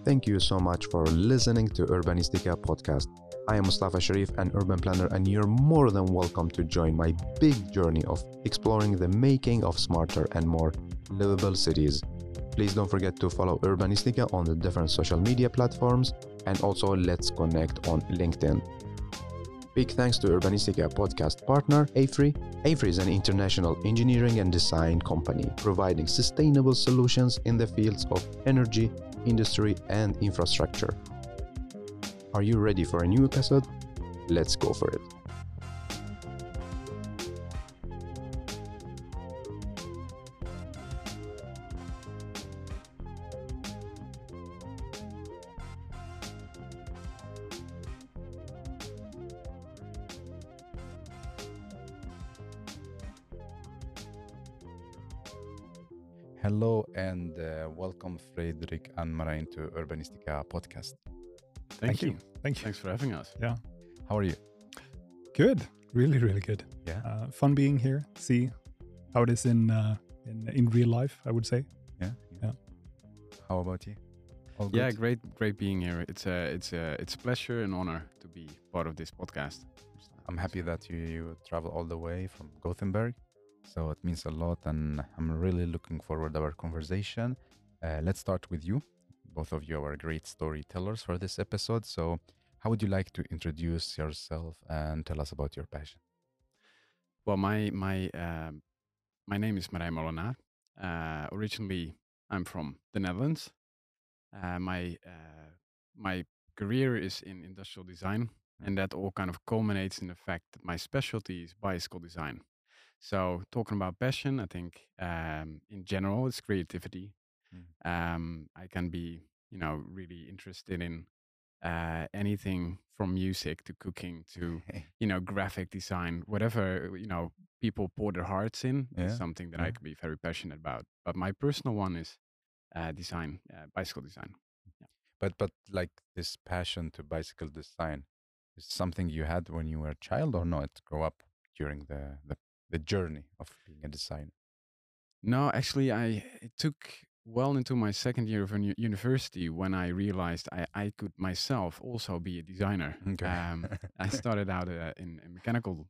Thank you so much for listening to Urbanistica podcast. I am Mustafa Sharif, an urban planner, and you're more than welcome to join my big journey of exploring the making of smarter and more livable cities. Please don't forget to follow Urbanistica on the different social media platforms, and also let's connect on LinkedIn. Big thanks to Urbanistica podcast partner AFRY. AFRY is an international engineering and design company providing sustainable solutions in the fields of energy, industry, and infrastructure. Are you ready for a new episode? Let's go for it. Hello and welcome Fredrik and Marijn to Urbanistica podcast. Thank you. Thank you. Thanks for having us. Yeah. How are you? Good. Really, really good. Yeah. Fun being here. See how it is in real life, I would say. Yeah. How about you? All good? Yeah, great being here. It's a pleasure and honor to be part of this podcast. I'm happy that you travel all the way from Gothenburg. So it means a lot and I'm really looking forward to our conversation. Let's start with you. Both of you are great storytellers for this episode. So how would you like to introduce yourself and tell us about your passion? Well, my name is Marijn Molenaar. Originally, I'm from the Netherlands. My career is in industrial design, and that all kind of culminates in the fact that my specialty is bicycle design. So talking about passion, I think in general it's creativity. I can be, really interested in anything from music to cooking to, graphic design, whatever, people pour their hearts in is something that I can be very passionate about. But my personal one is design, bicycle design. Yeah. But like this passion to bicycle design is something you had when you were a child or not? Grow up during the journey of being a designer? No, actually, it took well into my second year of university when I realized I could myself also be a designer. Okay. I started out in mechanical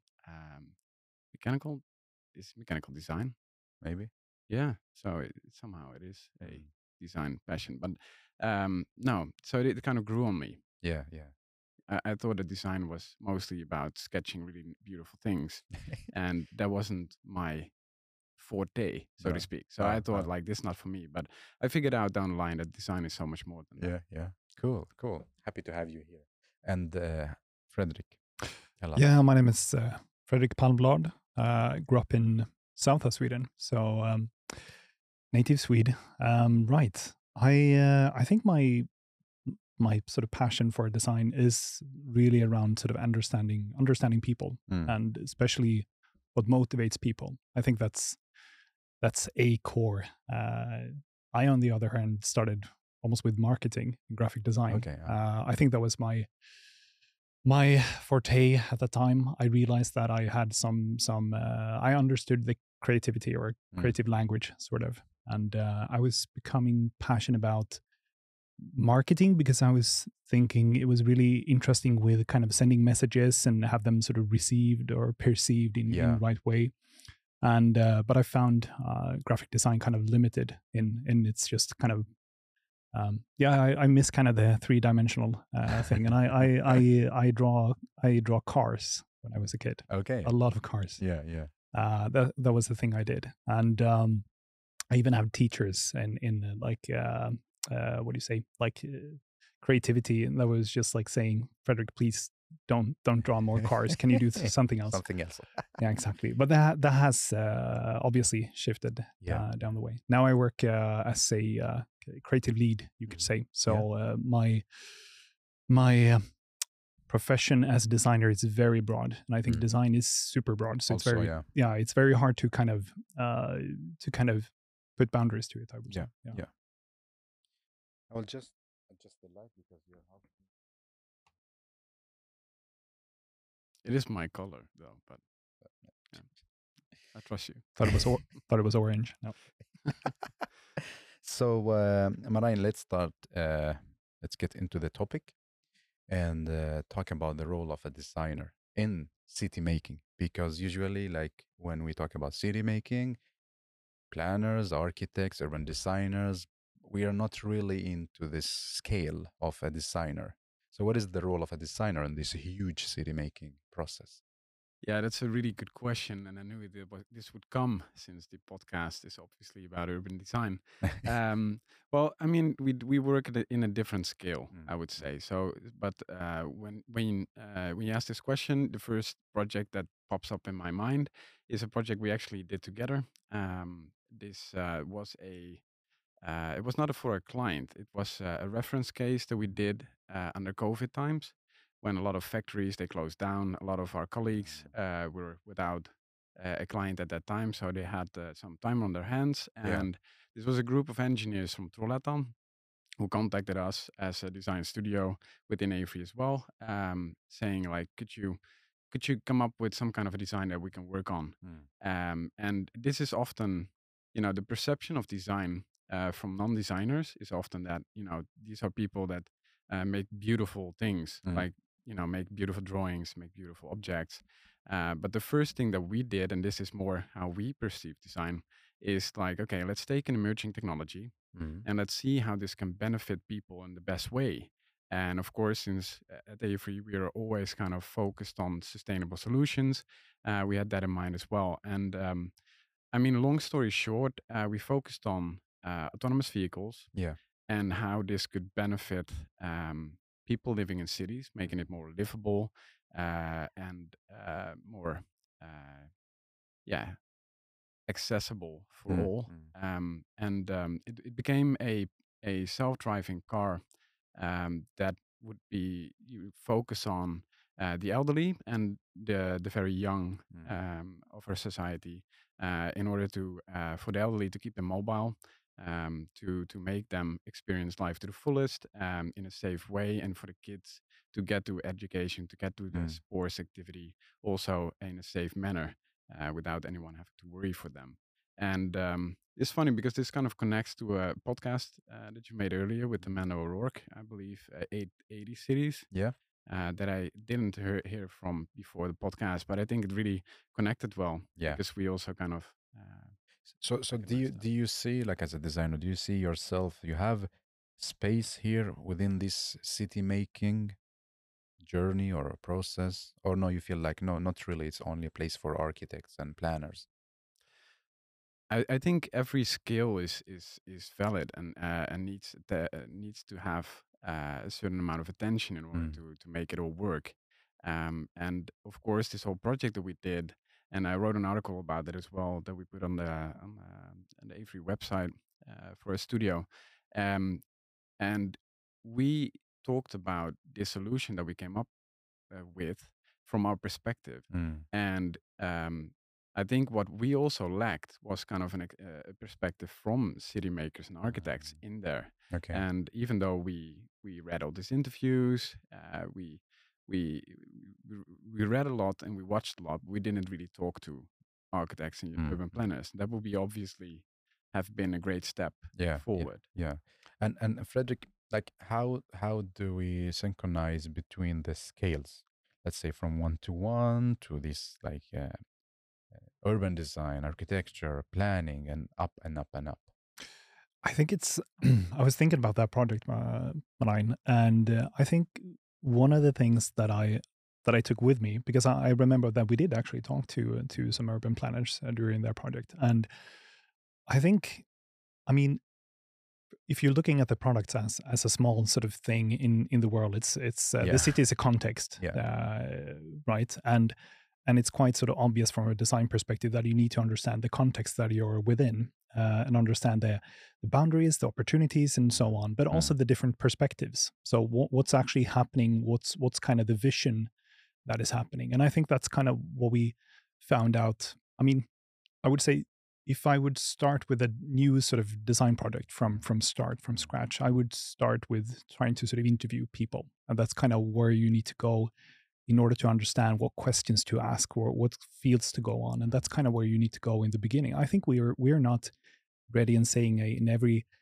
design. Maybe. Yeah, so somehow it is a design passion, but no, so it kind of grew on me. Yeah. I thought that design was mostly about sketching really beautiful things, and that wasn't my forte, so to speak. So I thought, like, this is not for me. But I figured out down the line that design is so much more than that. Yeah. Cool. Happy to have you here. And Fredrik, tell us. Yeah, my name is Fredrik Palmblad. Grew up in south of Sweden, so native Swede. Right. I think my sort of passion for design is really around sort of understanding people, and especially what motivates people. I think that's a core. I, on the other hand, started almost with marketing and graphic design. Okay. I think that was my forte at the time. I realized that I had some I understood the creativity or creative language, sort of, and I was becoming passionate about marketing because I was thinking it was really interesting with kind of sending messages and have them sort of received or perceived in the right way. And but I found graphic design kind of limited in its just kind of I miss kind of the three-dimensional thing, and I draw cars when I was a kid. Okay. A lot of cars. Yeah. That was the thing I did, and I even have teachers in like what do you say, like creativity, and that was just like saying, Fredrik, please don't draw more cars. Can you do something else? Something else. Yeah, exactly. But that has obviously shifted down the way. Now I work as a creative lead, you could say. So my profession as a designer is very broad, and I think design is super broad. So Also, it's very hard to kind of put boundaries to it, I would say. Yeah. I will just adjust the light because you're helping. It is my color, though, but I trust you. Thought it was orange. No. So, Marijn, let's start let's get into the topic and talk about the role of a designer in city making. Because usually, like when we talk about city making, planners, architects, urban designers, we are not really into this scale of a designer. So, what is the role of a designer in this huge city making process? Yeah, that's a really good question, and I knew this would come since the podcast is obviously about urban design. Well, I mean, we work in a different scale, I would say. So, but when you ask this question, the first project that pops up in my mind is a project we actually did together. This was a it was not for a client. It was a reference case that we did under COVID times, when a lot of factories they closed down. A lot of our colleagues were without a client at that time, so they had some time on their hands. Yeah. And this was a group of engineers from Trollhättan who contacted us as a design studio within Avery as well, saying like, could you come up with some kind of a design that we can work on? And this is often, the perception of design from non-designers is often that, these are people that make beautiful things, like, make beautiful drawings, make beautiful objects. But the first thing that we did, and this is more how we perceive design, is like, okay, let's take an emerging technology and let's see how this can benefit people in the best way. And of course, since at Avery, we are always kind of focused on sustainable solutions, we had that in mind as well. And I mean, long story short, we focused on autonomous vehicles Yeah. and how this could benefit people living in cities, making it more livable and more, yeah, accessible for all. It became a self-driving car that would be you focus on the elderly and the very young of our society, in order to for the elderly to keep them mobile, to make them experience life to the fullest in a safe way, and for the kids to get to education, to get to the sports activity also in a safe manner, without anyone having to worry for them. And it's funny because this kind of connects to a podcast that you made earlier with Amanda O'Rourke, I believe, 880 Cities. Yeah. That I didn't hear from before the podcast, but I think it really connected well. Yeah. Because we also kind of. So do you see, like, as a designer, do you see yourself? You have space here within this city making journey or a process, or no? You feel like no, not really. It's only a place for architects and planners. I think every skill is valid and needs to have a certain amount of attention in order to make it all work. And of course, this whole project that we did, and I wrote an article about it as well that we put on the Avery website for a studio, and we talked about the solution that we came up with from our perspective. And I think what we also lacked was kind of a perspective from city makers and architects in there. Okay. And even though we read all these interviews, we we we read a lot and we watched a lot, we didn't really talk to architects and urban planners. That would be obviously have been a great step forward. Yeah. And Frederick, like how do we synchronize between the scales? Let's say from 1 to this, like urban design, architecture, planning, and up and up and up. I think it's. I was thinking about that project, Marijn, and I think one of the things that I took with me, because I remember that we did actually talk to some urban planners during their project, and I think, I mean, if you're looking at the products as a small sort of thing in the world, it's the city is a context, right? And it's quite sort of obvious from a design perspective that you need to understand the context that you're within, and understand the boundaries, the opportunities, and so on, but also the different perspectives. So what's actually happening? What's kind of the vision that is happening? And I think that's kind of what we found out. I mean, I would say if I would start with a new sort of design project from scratch, I would start with trying to sort of interview people, and that's kind of where you need to go in order to understand what questions to ask or what fields to go on. And that's kind of where you need to go in the beginning. I think we're not ready in saying in every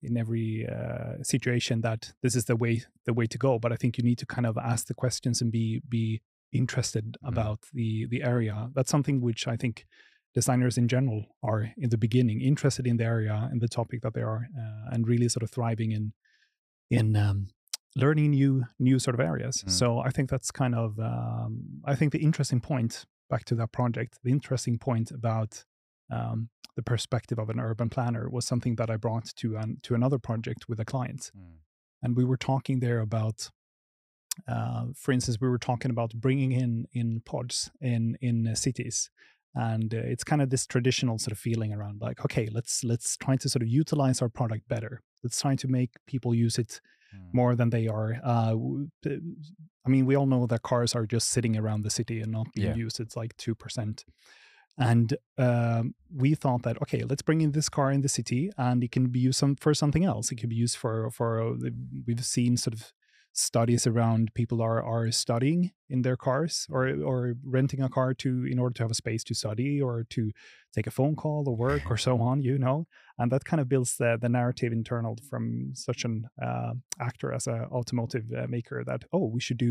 situation that this is the way to go. But I think you need to kind of ask the questions and be interested about the area. That's something which I think designers in general are in the beginning interested in the area and the topic that they are, and really sort of thriving in learning new sort of areas. So I think that's kind of I think the interesting point back to that project, the interesting point about the perspective of an urban planner was something that I brought to another project with a client, and we were talking there about. For instance, we were talking about bringing in pods in cities, and it's kind of this traditional sort of feeling around like, okay, let's try to sort of utilize our product better. Let's try to make people use it more than they are. I mean, we all know that cars are just sitting around the city and not being used. It's like 2%. And we thought that, okay, let's bring in this car in the city, and it can be used for something else. It can be used for we've seen sort of studies around people are studying in their cars or renting a car in order to have a space to study or to take a phone call or work or so on, and that kind of builds the narrative internal from such an actor as an automotive maker that, oh,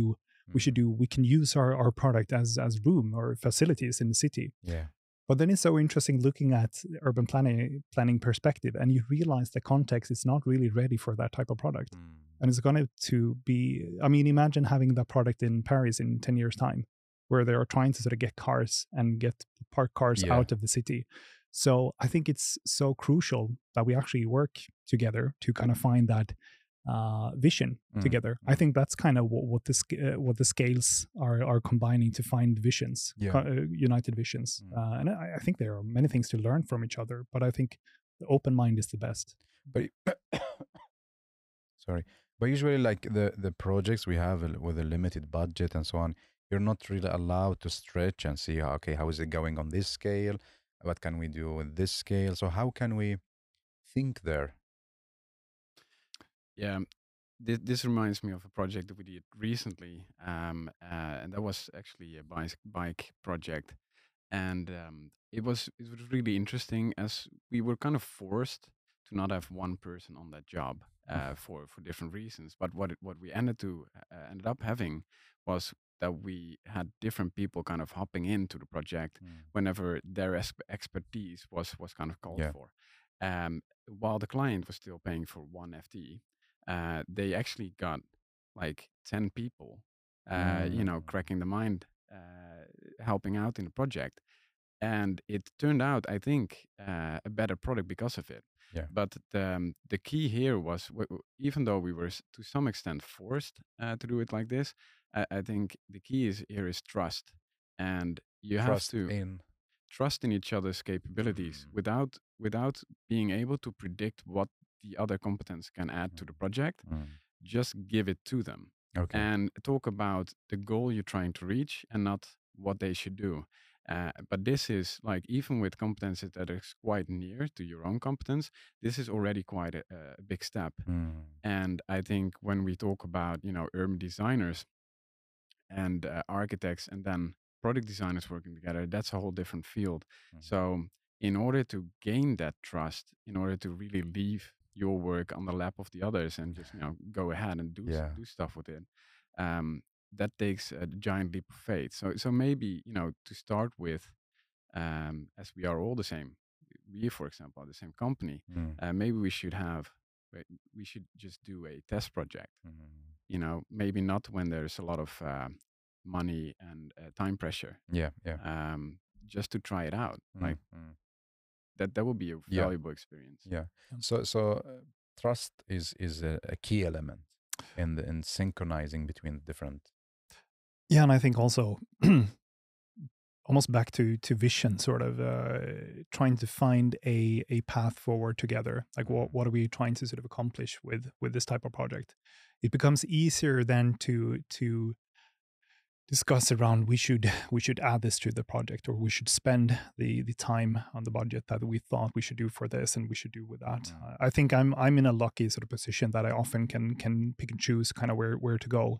we can use our product as room or facilities in the city. But then it's so interesting looking at urban planning perspective, and you realize the context is not really ready for that type of product. And it's going to be, I mean, imagine having that product in Paris in 10 years' time, where they are trying to sort of get cars and get parked cars out of the city. So I think it's so crucial that we actually work together to kind of find that vision together. I think that's kind of what the scales are combining to find visions, united visions. And I think there are many things to learn from each other, but I think the open mind is the best. But sorry, but usually like the projects we have with a limited budget and so on, you're not really allowed to stretch and see, okay, how is it going on this scale? What can we do with this scale? So how can we think there? Yeah, this reminds me of a project that we did recently, and that was actually a bike project, and it was really interesting as we were kind of forced to not have one person on that job for different reasons. But what we ended up having was that we had different people kind of hopping into the project whenever their expertise was kind of called for. While the client was still paying for one FTE. They actually got like 10 people, cracking the mind, helping out in the project. And it turned out, I think, a better product because of it. But the key here was, even though we were to some extent forced to do it like this, I think the key here is trust. And you have to trust in each other's capabilities without being able to predict what the other competence can add to the project. Just give it to them and talk about the goal you're trying to reach and not what they should do. But this is like, even with competences that are quite near to your own competence, this is already quite a big step. And I think when we talk about, urban designers and architects and then product designers working together, that's a whole different field. So in order to gain that trust, in order to really leave your work on the lap of the others and just go ahead and do stuff with it, that takes a giant leap of faith. So maybe to start with, as we are all the same, we, for example, are the same company, maybe we should just do a test project. Maybe not when there's a lot of money and time pressure. Just to try it out, like that would be a valuable experience. So trust is a key element in synchronizing between different. And I think also almost back to vision, sort of trying to find a path forward together. Like what are we trying to sort of accomplish with this type of project? It becomes easier then to discuss around we should add this to the project, or we should spend the time on the budget that we thought we should do for this, and we should do with that. I think I'm in a lucky sort of position that I often can pick and choose kind of where to go.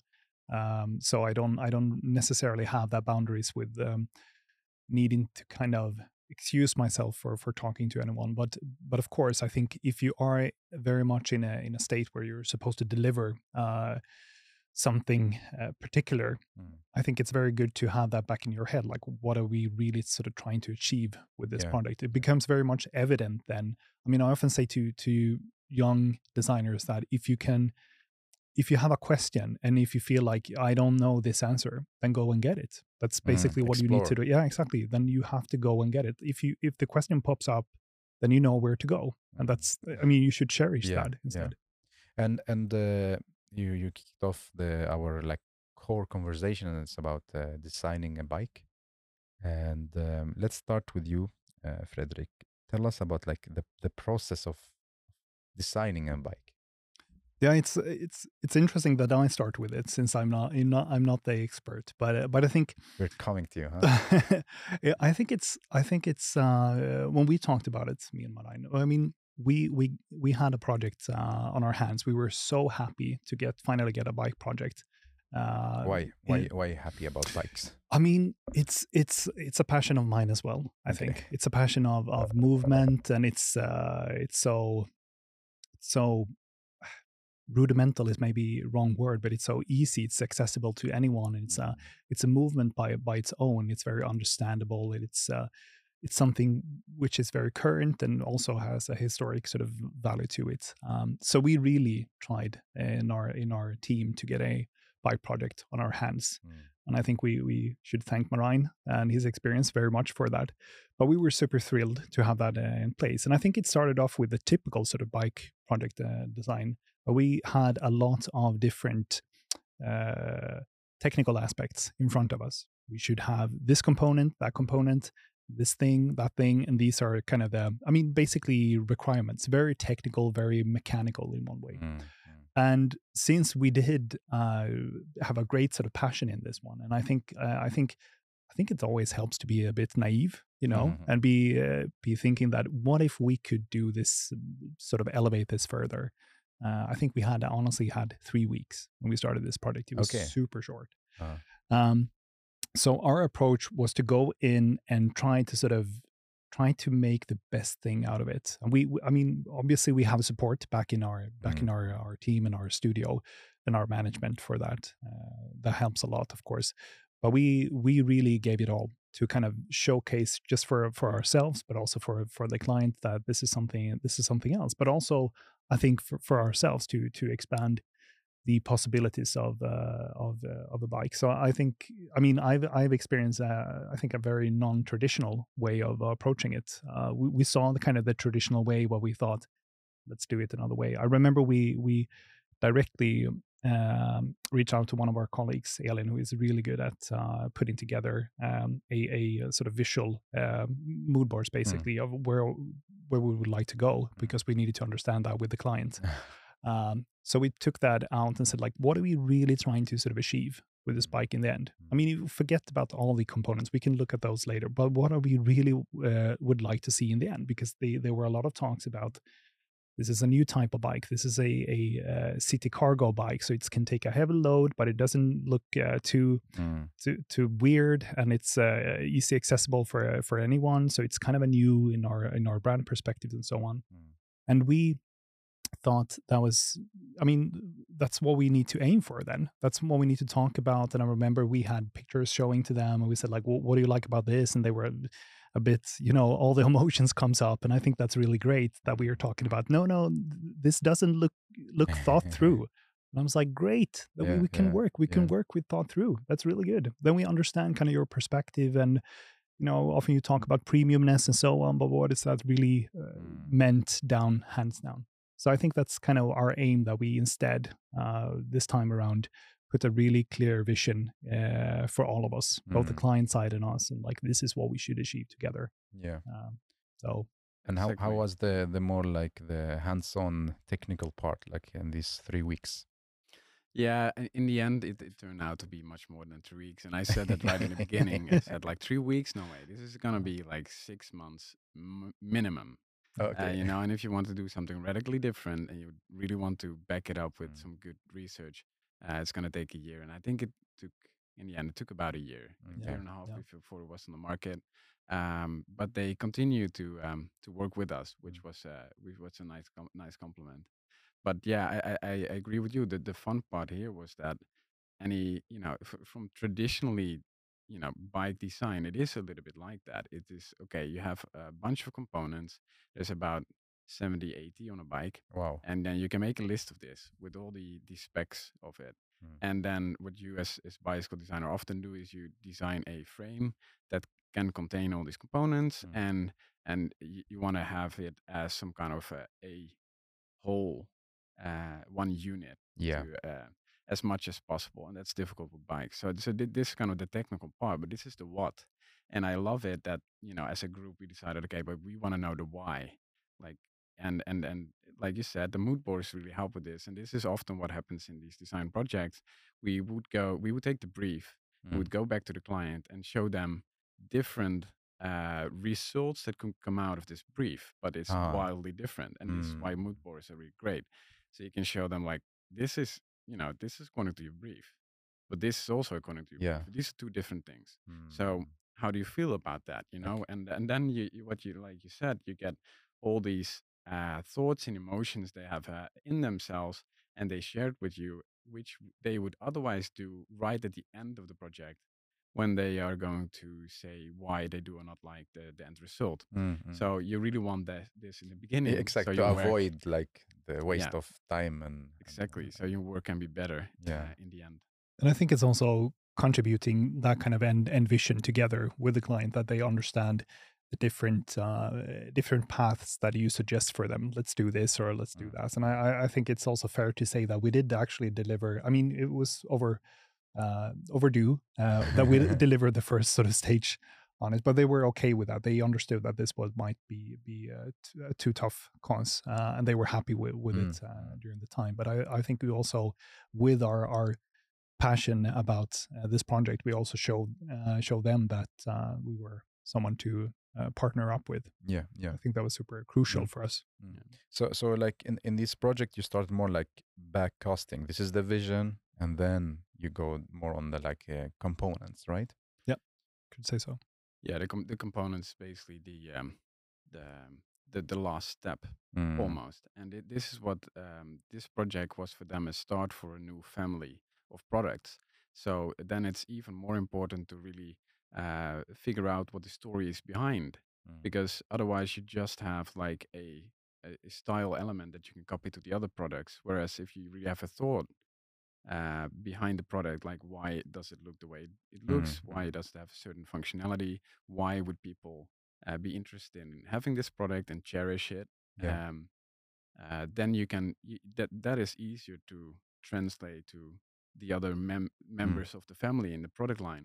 So I don't necessarily have that boundaries with needing to kind of excuse myself for talking to anyone, but of course, I think if you are very much in a state where you're supposed to deliver something particular, I think it's very good to have that back in your head. Like, what are we really sort of trying to achieve with this product? It becomes very much evident then. I mean, I often say to young designers that if you have a question and if you feel like I don't know this answer, then go and get it. That's basically what you need to do. Yeah, exactly. Then you have to go and get it. If the question pops up, then you know where to go, and that's. I mean, you should cherish that instead. And you kicked off our like core conversation, and it's about designing a bike. And let's start with you, Fredrik. Tell us about like the process of designing a bike. Yeah, it's interesting that I start with it, since I'm not the expert, but I think we're coming to you, huh? Yeah, I think it's when we talked about it, me and Marijn. I mean, we had a project on our hands. We were so happy to finally get a bike project. Why are you happy about bikes? I mean, it's a passion of mine as well. I think it's a passion of movement, and it's so rudimental is maybe wrong word, but it's so easy. It's accessible to anyone, and it's a movement by its own. It's very understandable. It's something which is very current and also has a historic sort of value to it. So we really tried in our team to get a bike project on our hands. And I think we should thank Marijn and his experience very much for that. But we were super thrilled to have that in place. And I think it started off with the typical sort of bike project design. But we had a lot of different technical aspects in front of us. We should have this component, that component, this thing, that thing. And these are kind of basically requirements, very technical, very mechanical in one way. And since we did have a great sort of passion in this one, and I think it always helps to be a bit naive, and be thinking that what if we could do this, sort of elevate this further. I think we honestly had 3 weeks when we started this project. It was super short. So our approach was to go in and try to make the best thing out of it. And I mean, obviously we have support back in our team and our studio and our management for that. That helps a lot, of course. But we really gave it all to kind of showcase just for ourselves, but also for the client, that this is something else. But also, I think for ourselves to expand the possibilities of a bike. So I think, I mean, I've experienced I think a very non-traditional way of approaching it. We saw the traditional way, but we thought, let's do it another way. I remember we directly reached out to one of our colleagues, Elin, who is really good at putting together a sort of visual mood boards, basically, of where we would like to go, because we needed to understand that with the client. So we took that out and said, like, what are we really trying to sort of achieve with this bike in the end? I mean, you forget about all the components. We can look at those later. But what are we really would like to see in the end? Because there were a lot of talks about, this is a new type of bike. This is a city cargo bike, so it can take a heavy load, but it doesn't look too weird, and it's easy accessible for anyone. So it's kind of a new in our brand perspective and so on. And we thought that's what we need to aim for then. That's what we need to talk about. And I remember we had pictures showing to them, and we said, like, well, what do you like about this? And they were a bit, all the emotions comes up. And I think that's really great that we are talking about, no, this doesn't look thought through. And I was like, great, that we can work. We can work with thought through. That's really good. Then we understand kind of your perspective, and often you talk about premiumness and so on, but what is that really meant hands down? So I think that's kind of our aim, that we instead, this time around, put a really clear vision for all of us, both the client side and us, and like, this is what we should achieve together. Yeah. And how was the more like the hands-on technical part, like in these 3 weeks? Yeah, in the end, it turned out to be much more than 3 weeks. And I said that right in the beginning. I said, like, 3 weeks? No way. This is going to be like 6 months minimum. Okay. And if you want to do something radically different and you really want to back it up with some good research, it's going to take a year. And I think it took in the end. It took about a year, Okay. year and a half Yeah. before it was on the market. But they continued to work with us, which was a nice compliment. But yeah, I agree with you that the fun part here was that from traditionally, bike design, it is a little bit like that. It is okay. You have a bunch of components. There's about 70, 80 on a bike, Wow. and then you can make a list of this with all the specs of it. Mm. And then what you as bicycle designer often do is you design a frame that can contain all these components, and you want to have it as some kind of a whole one unit Yeah. to as much as possible, and that's difficult with bikes. So this is kind of the technical part, but this is the what. And I love it that as a group we decided, okay, but we want to know the why, like and like you said, the mood boards really help with this. And this is often what happens in these design projects. We would take the brief, we would go back to the client and show them different results that can come out of this brief, but it's wildly different. And this is why mood boards are really great. So you can show them like, this is according to your brief, but this is also according to your Yeah. brief. These are two different things. So how do you feel about that? And then what you like you said, you get all these thoughts and emotions they have in themselves, and they share it with you, which they would otherwise do right at the end of the project, when they are going to say why they do or not like the end result. So you really want this in the beginning. Exactly, so to your work- avoid like the waste Yeah. of time and Exactly. So your work can be better in the end. And I think it's also contributing that kind of end vision together with the client, that they understand the different paths that you suggest for them. Let's do this or let's do that. And I think it's also fair to say that we did actually deliver. I mean, it was overdue that we delivered the first sort of stage on it, but they were okay with that. They understood that this might be a too tough cause, and they were happy with it during the time. But I think we also, with our passion about this project, we also show them that we were someone to partner up with. yeah. I think that was super crucial for us. So like in this project, you started more like back casting. This is the vision, and then you go more on the like components, right? Could say so. Yeah, the components basically the last step almost. And this is what this project was for them, a start for a new family of products. So then it's even more important to really figure out what the story is behind, because otherwise you just have like a style element that you can copy to the other products. Whereas if you really have a thought behind the product, like why does it look the way it looks, why does it have a certain functionality, why would people be interested in having this product and cherish it, then you can that is easier to translate to the other members of the family in the product line,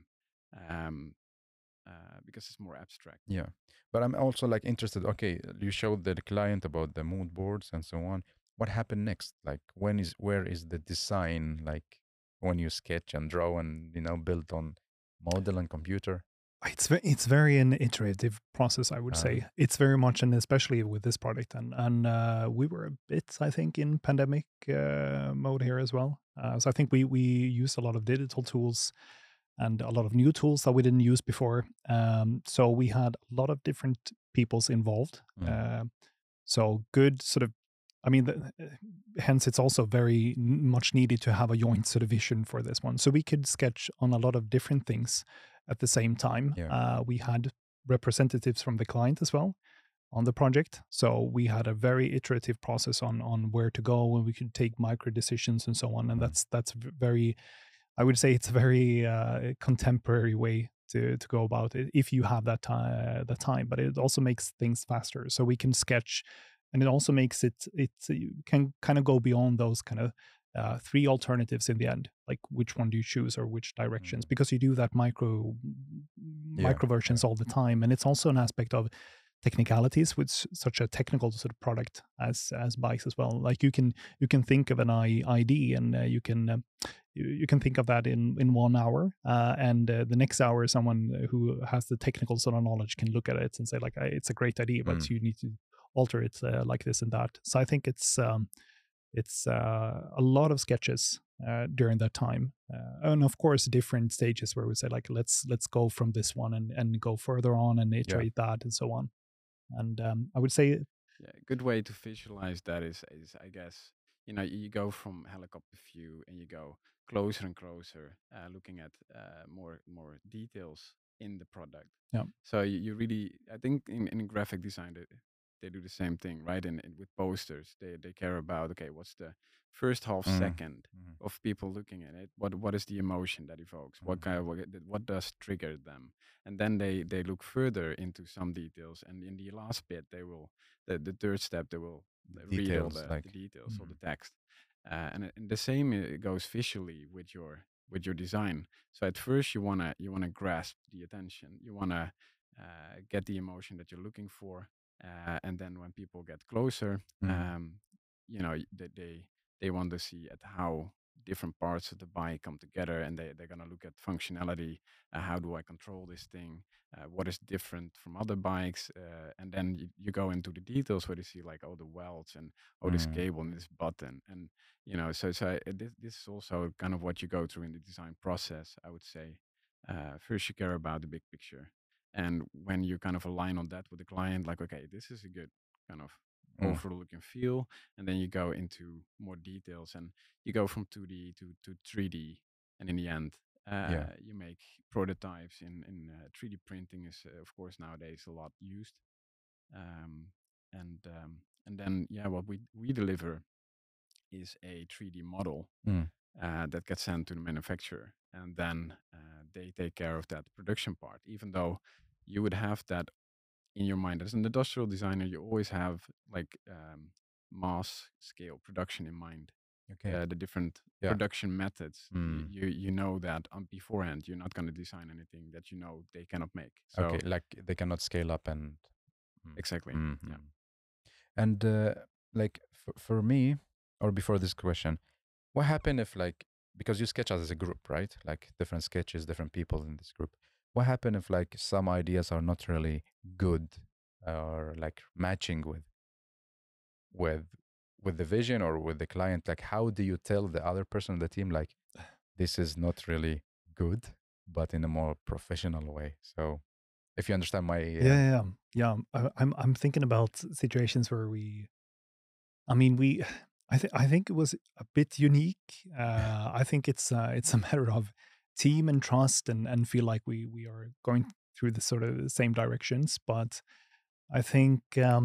because it's more abstract. Yeah, but I'm also like interested. Okay, you showed the client about the mood boards and so on. What happened next? Like where is the design? Like when you sketch and draw and build on model and computer. It's very an iterative process, I would say. It's very much, and especially with this product, and we were a bit, I think, in pandemic mode here as well. So I think we use a lot of digital tools and a lot of new tools that we didn't use before. So we had a lot of different peoples involved. So good sort of, I mean, hence it's also very much needed to have a joint sort of vision for this one. So we could sketch on a lot of different things at the same time. We had representatives from the client as well on the project. So we had a very iterative process on where to go, and we could take micro decisions and so on. And that's very, I would say it's a very contemporary way to go about it if you have that time. But it also makes things faster. So we can sketch, and it also makes it you can kind of go beyond those kind of three alternatives in the end, like which one do you choose or which directions, because you do that micro versions all the time. And it's also an aspect of technicalities with such a technical sort of product as bikes as well. Like you can think of an ID, and you can think of that in 1 hour, and the next hour someone who has the technical sort of knowledge can look at it and say like, it's a great idea, but you need to alter it like this and that. So I think it's it's a lot of sketches during that time, and of course different stages where we say like let's go from this one and go further on and iterate that and so on. And I would say, Yeah, a good way to visualize that is I guess, you go from helicopter view and you go closer and closer, looking at more details in the product. Yeah. So you really, I think in graphic design they do the same thing, right? And with posters, they care about, okay, what's the first half second of people looking at it? What is the emotion that evokes? What does trigger them? And then they look further into some details, and in the last bit they will, the third step, they will read all Details, the details of the text. And the same goes visually with your design. So at first you wanna grasp the attention, you wanna get the emotion that you're looking for, and then when people get closer, they want to see at how different parts of the bike come together, and they're gonna look at functionality. How do I control this thing? What is different from other bikes? And then you go into the details where you see like, oh, the welds, and this cable and this button, and this is also kind of what you go through in the design process, I would say. First you care about the big picture, and when you kind of align on that with the client, like, okay, this is a good kind of overall look and feel, and then you go into more details, and you go from 2D to 3D, and in the end, you make prototypes in 3D printing is of course nowadays a lot used, and then what we deliver is a 3D model that gets sent to the manufacturer, and then they take care of that production part. Even though you would have that in your mind as an industrial designer, you always have like mass scale production in mind. Okay. The different production methods. You know that beforehand. You're not going to design anything that they cannot make. So, okay, like they cannot scale up and exactly. Yeah. And like for me, or before this question, what happened if like, because you sketch as a group, right? Like different sketches, different people in this group. What happened if like some ideas are not really good or like matching with the vision or with the client? Like how do you tell the other person on the team like this is not really good, but in a more professional way? So if you understand my I'm thinking about situations where I think it was a bit unique. I think it's a matter of team and trust and feel like we are going through the sort of the same directions. But I think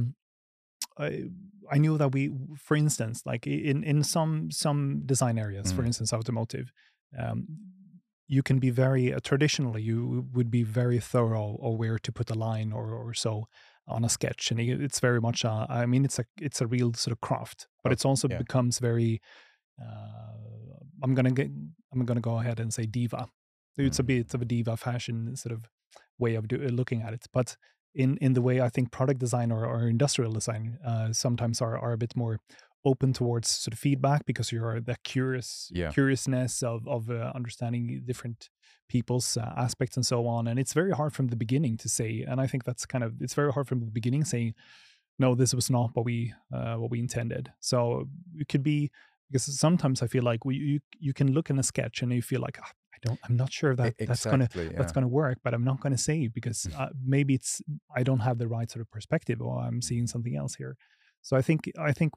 I knew that for instance, like in some design areas, for instance, automotive, you can be very traditionally you would be very thorough or where to put a line or so on a sketch, and it's very much it's a real sort of craft, but it's also becomes very I'm gonna go ahead and say diva. It's a bit of a diva fashion sort of way of looking at it, but in the way I think product design or industrial design sometimes are a bit more open towards sort of feedback, because you're that curiousness of understanding different people's aspects and so on. And it's very hard from the beginning to say, and I think that's it's very hard from the beginning saying, no, this was not what we intended. So it could be, because sometimes I feel like you can look in a sketch and you feel like, I'm not sure that that's gonna work, but I'm not gonna say because maybe I don't have the right sort of perspective, or I'm seeing something else here. So I think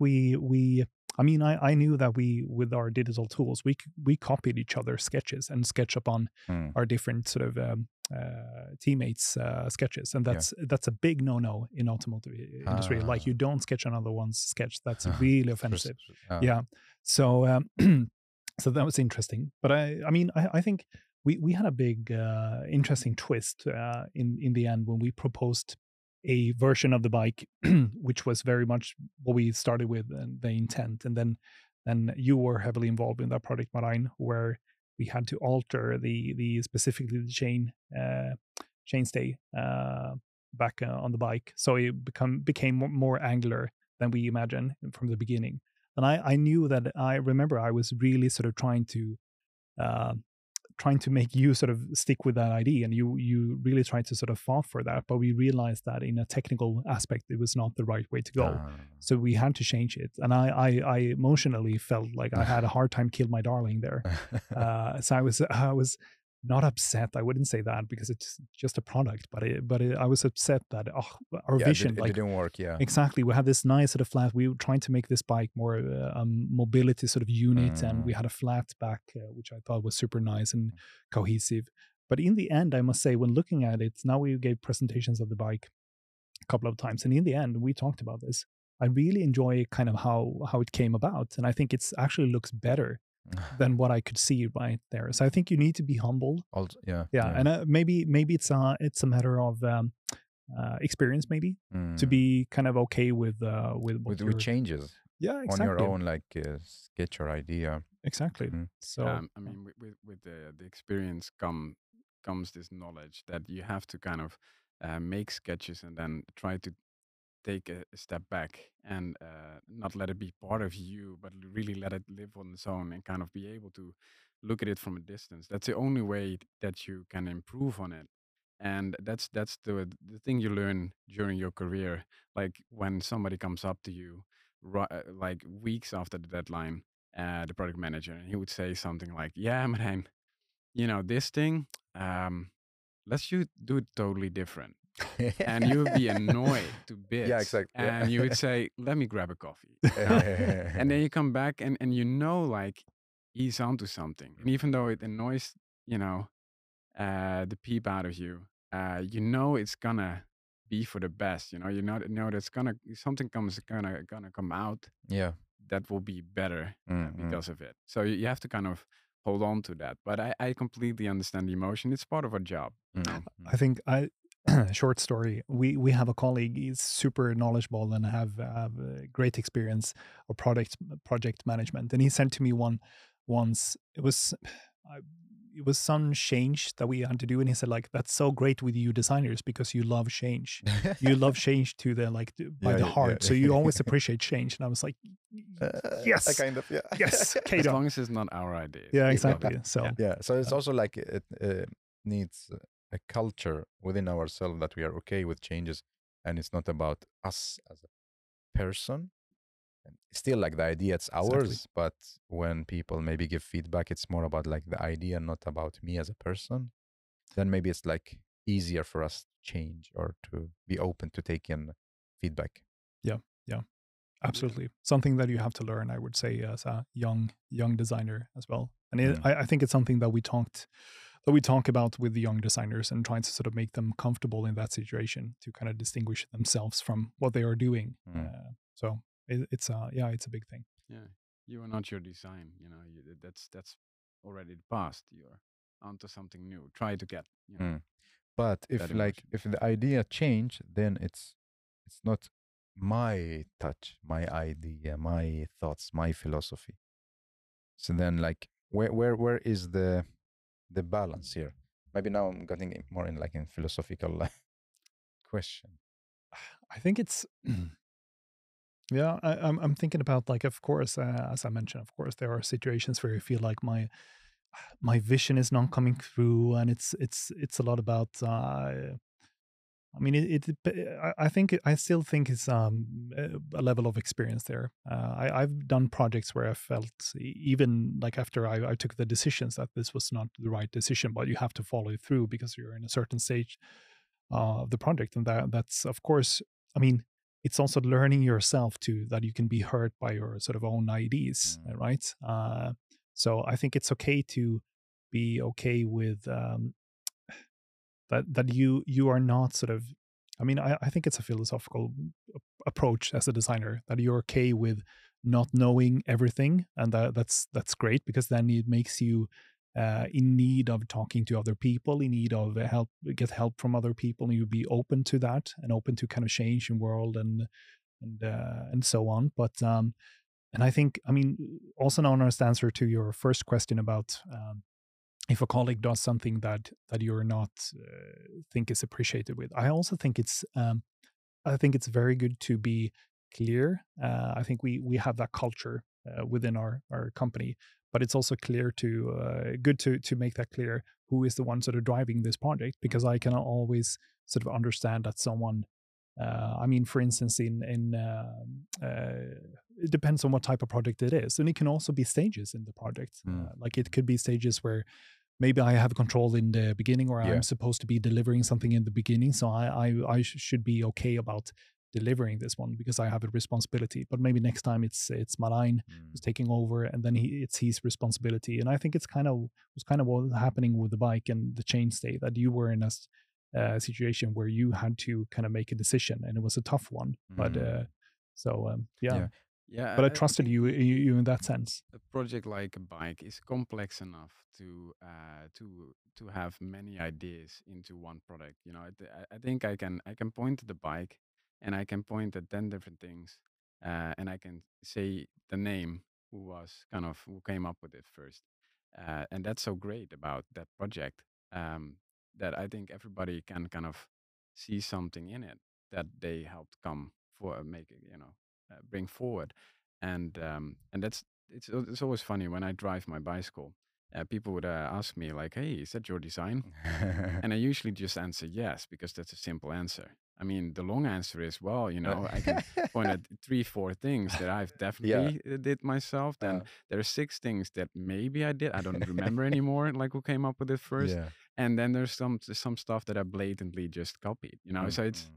I knew that with our digital tools we copied each other's sketches and SketchUp on our different sort of teammates' sketches, and that's a big no in automotive industry. Like you don't sketch another one's sketch. That's really offensive. So so that was interesting. But I think we had a big interesting twist in the end when we proposed a version of the bike which was very much what we started with and the intent, and then you were heavily involved in that project, Marijn, where we had to alter the specifically the chainstay back on the bike, so it became more angular than we imagined from the beginning. And I knew that I remember I was really sort of trying to trying to make you sort of stick with that idea, and you really tried to sort of fought for that. But we realized that in a technical aspect, it was not the right way to go. So we had to change it, and I emotionally felt like I had a hard time kill my darling there. So I was not upset. I wouldn't say that because it's just a product, but I was upset that our vision it didn't work. Yeah, exactly. We had this nice sort of flat. We were trying to make this bike more mobility sort of unit, and we had a flat back, which I thought was super nice and cohesive. But in the end, I must say, when looking at it, now we gave presentations of the bike a couple of times, and in the end, we talked about this. I really enjoy kind of how it came about, and I think it's actually looks better than what I could see right there. So I think you need to be humble. Also, yeah. And maybe it's a matter of experience, maybe to be kind of okay with changes. Yeah, exactly. On your own, like sketch your idea. Exactly. So I mean, with the experience comes this knowledge that you have to kind of make sketches and then try to take a step back and not let it be part of you, but really let it live on its own and kind of be able to look at it from a distance. That's the only way that you can improve on it. And that's the thing you learn during your career. Like when somebody comes up to you, like weeks after the deadline, the product manager, and he would say something like, "Yeah, man, this thing, let's you do it totally different." And you would be annoyed to bits. Yeah, exactly. And you would say, "Let me grab a coffee." And then you come back and like he's onto something. And even though it annoys, the peep out of you, it's gonna be for the best. You know that's something gonna come out. Yeah, that will be better because of it. So you have to kind of hold on to that. But I completely understand the emotion. It's part of our job. I think short story. We have a colleague. He's super knowledgeable and have great experience of project management. And he sent to me once. It was some change that we had to do, and he said, like, that's so great with you designers because you love change. You love change to the by the heart. So you always appreciate change. And I was like, yes, kind of, yeah, yes. As long as it's not our idea. Yeah, exactly. So so it's also like it needs a culture within ourselves that we are okay with changes, and it's not about us as a person. Still, like the idea, it's ours. Exactly. But when people maybe give feedback, it's more about like the idea, not about me as a person. Then maybe it's like easier for us to change or to be open to take in feedback. Yeah, absolutely. Something that you have to learn, I would say, as a young designer as well. And I think it's something that we talk about with the young designers and trying to sort of make them comfortable in that situation to kind of distinguish themselves from what they are doing. So it's a big thing. Yeah, you are not your design. That's already the past. You're onto something new. Try to get. But if the idea change, then it's not my touch, my idea, my thoughts, my philosophy. So then, like, where is the balance here? Maybe now I'm getting more in philosophical question. I think it's. Yeah, I'm thinking about, like, of course, as I mentioned, of course, there are situations where I feel like my vision is not coming through, and it's a lot about. I mean, I still think it's a level of experience there. I've done projects where I felt, even like after I took the decisions, that this was not the right decision, but you have to follow it through because you're in a certain stage of the project, and that's, of course, I mean, it's also learning yourself too, that you can be hurt by your sort of own ideas, right? So I think it's okay to be okay with that you are not sort of. I mean, I think it's a philosophical approach as a designer, that you're okay with not knowing everything, and that's great, because then it makes you in need of talking to other people, in need of get help from other people, and you be open to that and open to kind of change in world and so on. But and I think, I mean, also an honest answer to your first question about if a colleague does something that you're not think is appreciated with, I also think it's very good to be clear. I think we have that culture within our company. but it's also clear to good to make that clear who is the one sort of driving this project, because I cannot always sort of understand that someone. I mean, for instance, it depends on what type of project it is, and it can also be stages in the project. Like it could be stages where maybe I have control in the beginning, or I'm supposed to be delivering something in the beginning, so I should be okay about delivering this one because I have a responsibility. But maybe next time it's Marijn who's taking over, and then it's his responsibility. And I think it's kind of what was happening with the bike and the chain stay, that you were in a situation where you had to kind of make a decision, and it was a tough one. But Yeah, but I trusted you in that sense. a project like a bike is complex enough to have many ideas into one product. You know, I think I can point to the bike, and I can point at 10 different things, and I can say the name who came up with it first, and that's so great about that project, that I think everybody can kind of see something in it that they helped come for make it, bring forward. And that's it's always funny when I drive my bicycle. People would ask me like, "Hey, is that your design?" And I usually just answer yes, because that's a simple answer. I mean, the long answer is, well, I can point at 3, 4 things that I've definitely did myself. Then there are 6 things that maybe I did. I don't remember anymore, like who came up with it first. Yeah. And then there's some stuff that I blatantly just copied. So it's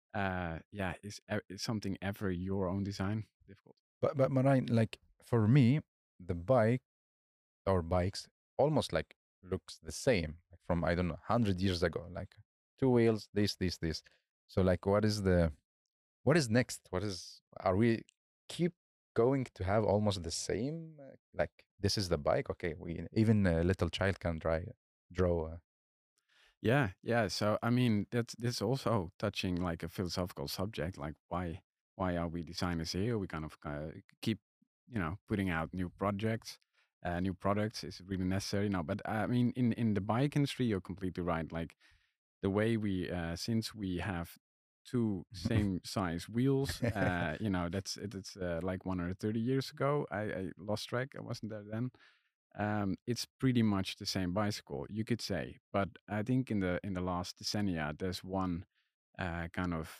is something ever your own design difficult? But Marijn, like for me, the bike or bikes almost like looks the same, like from I don't know 100 years ago, like 2 wheels, this. So like, what is next? Are we keep going to have almost the same? Like this is the bike. Okay, we even a little child can draw. Yeah. So I mean, that's also touching like a philosophical subject, like why are we designers here? We kind of keep putting out new projects. New products is really necessary now. But I mean, in the bike industry, you're completely right. Like the way we since we have 2 same size wheels, that's it's like 130 years ago. I lost track. I wasn't there then. It's pretty much the same bicycle, you could say. But I think in the last decennia, there's one kind of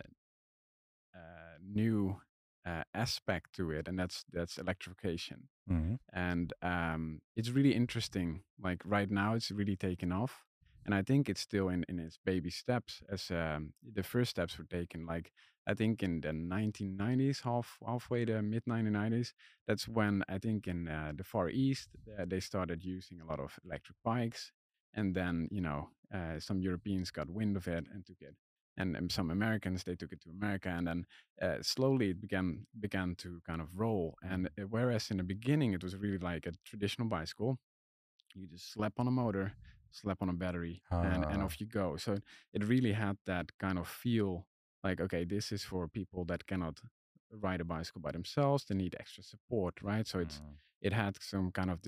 new aspect to it, and that's electrification. Mhm. And it's really interesting. Like right now, it's really taken off, and I think it's still in its baby steps. As the first steps were taken, like I think in the 1990s, halfway the mid 1990s. That's when I think in the Far East they started using a lot of electric bikes, and then some Europeans got wind of it and took it. And some Americans, they took it to America, and then slowly it began to kind of roll. And whereas in the beginning it was really like a traditional bicycle, you just slap on a motor, slap on a battery, and Ah. off you go. So it really had that kind of feel like, okay, this is for people that cannot ride a bicycle by themselves. They need extra support, right? So it had some kind of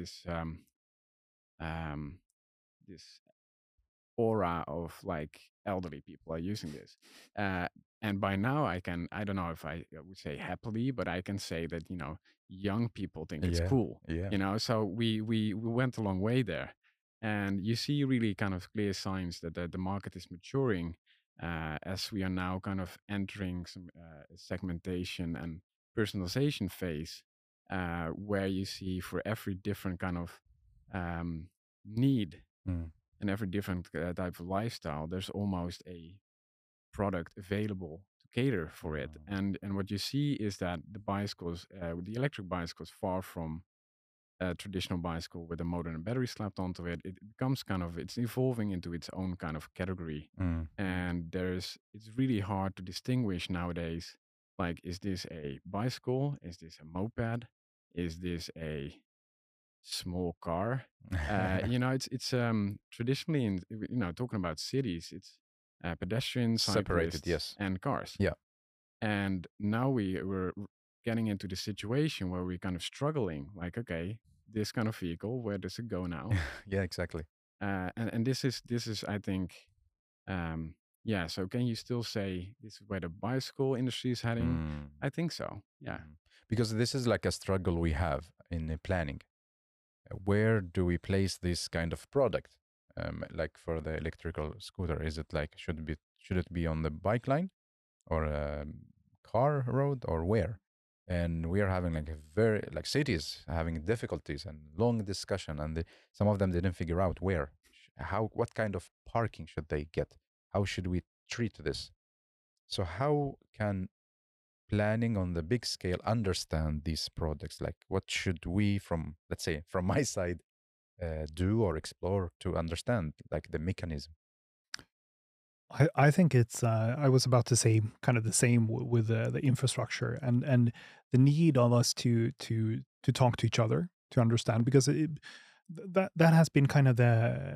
this aura of like elderly people are using this. And by now I don't know if I would say happily, but I can say that, young people think it's cool, Yeah. so we went a long way there. And you see really kind of clear signs that the market is maturing, as we are now kind of entering some segmentation and personalization phase, where you see for every different kind of need Mm. and every different type of lifestyle, there's almost a product available to cater for it. And what you see is that the electric bicycle is far from a traditional bicycle with a motor and a battery slapped onto it. It becomes it's evolving into its own kind of category. Mm. And it's really hard to distinguish nowadays. Like, is this a bicycle? Is this a moped? Is this a small car? It's traditionally talking about cities, it's pedestrians, Separated, cyclists, yes. and cars. Yeah. And now we're getting into the situation where we're kind of struggling. Like, okay, this kind of vehicle, where does it go now? Yeah, exactly. And this is I think, yeah. So can you still say this is where the bicycle industry is heading? Mm. I think so. Yeah. Because this is like a struggle we have in the planning. where do we place this kind of product? Like for the electrical scooter, is it like should it be on the bike line or a car road or where? And we are having like a very like cities having difficulties and long discussion, and some of them didn't figure out where, how, what kind of parking should they get? How should we treat this? So how can planning on the big scale understand these products? Like what should we, from let's say from my side, do or explore to understand like the mechanism? I think it's I was about to say kind of the same with the infrastructure and the need of us to talk to each other to understand, because that has been kind of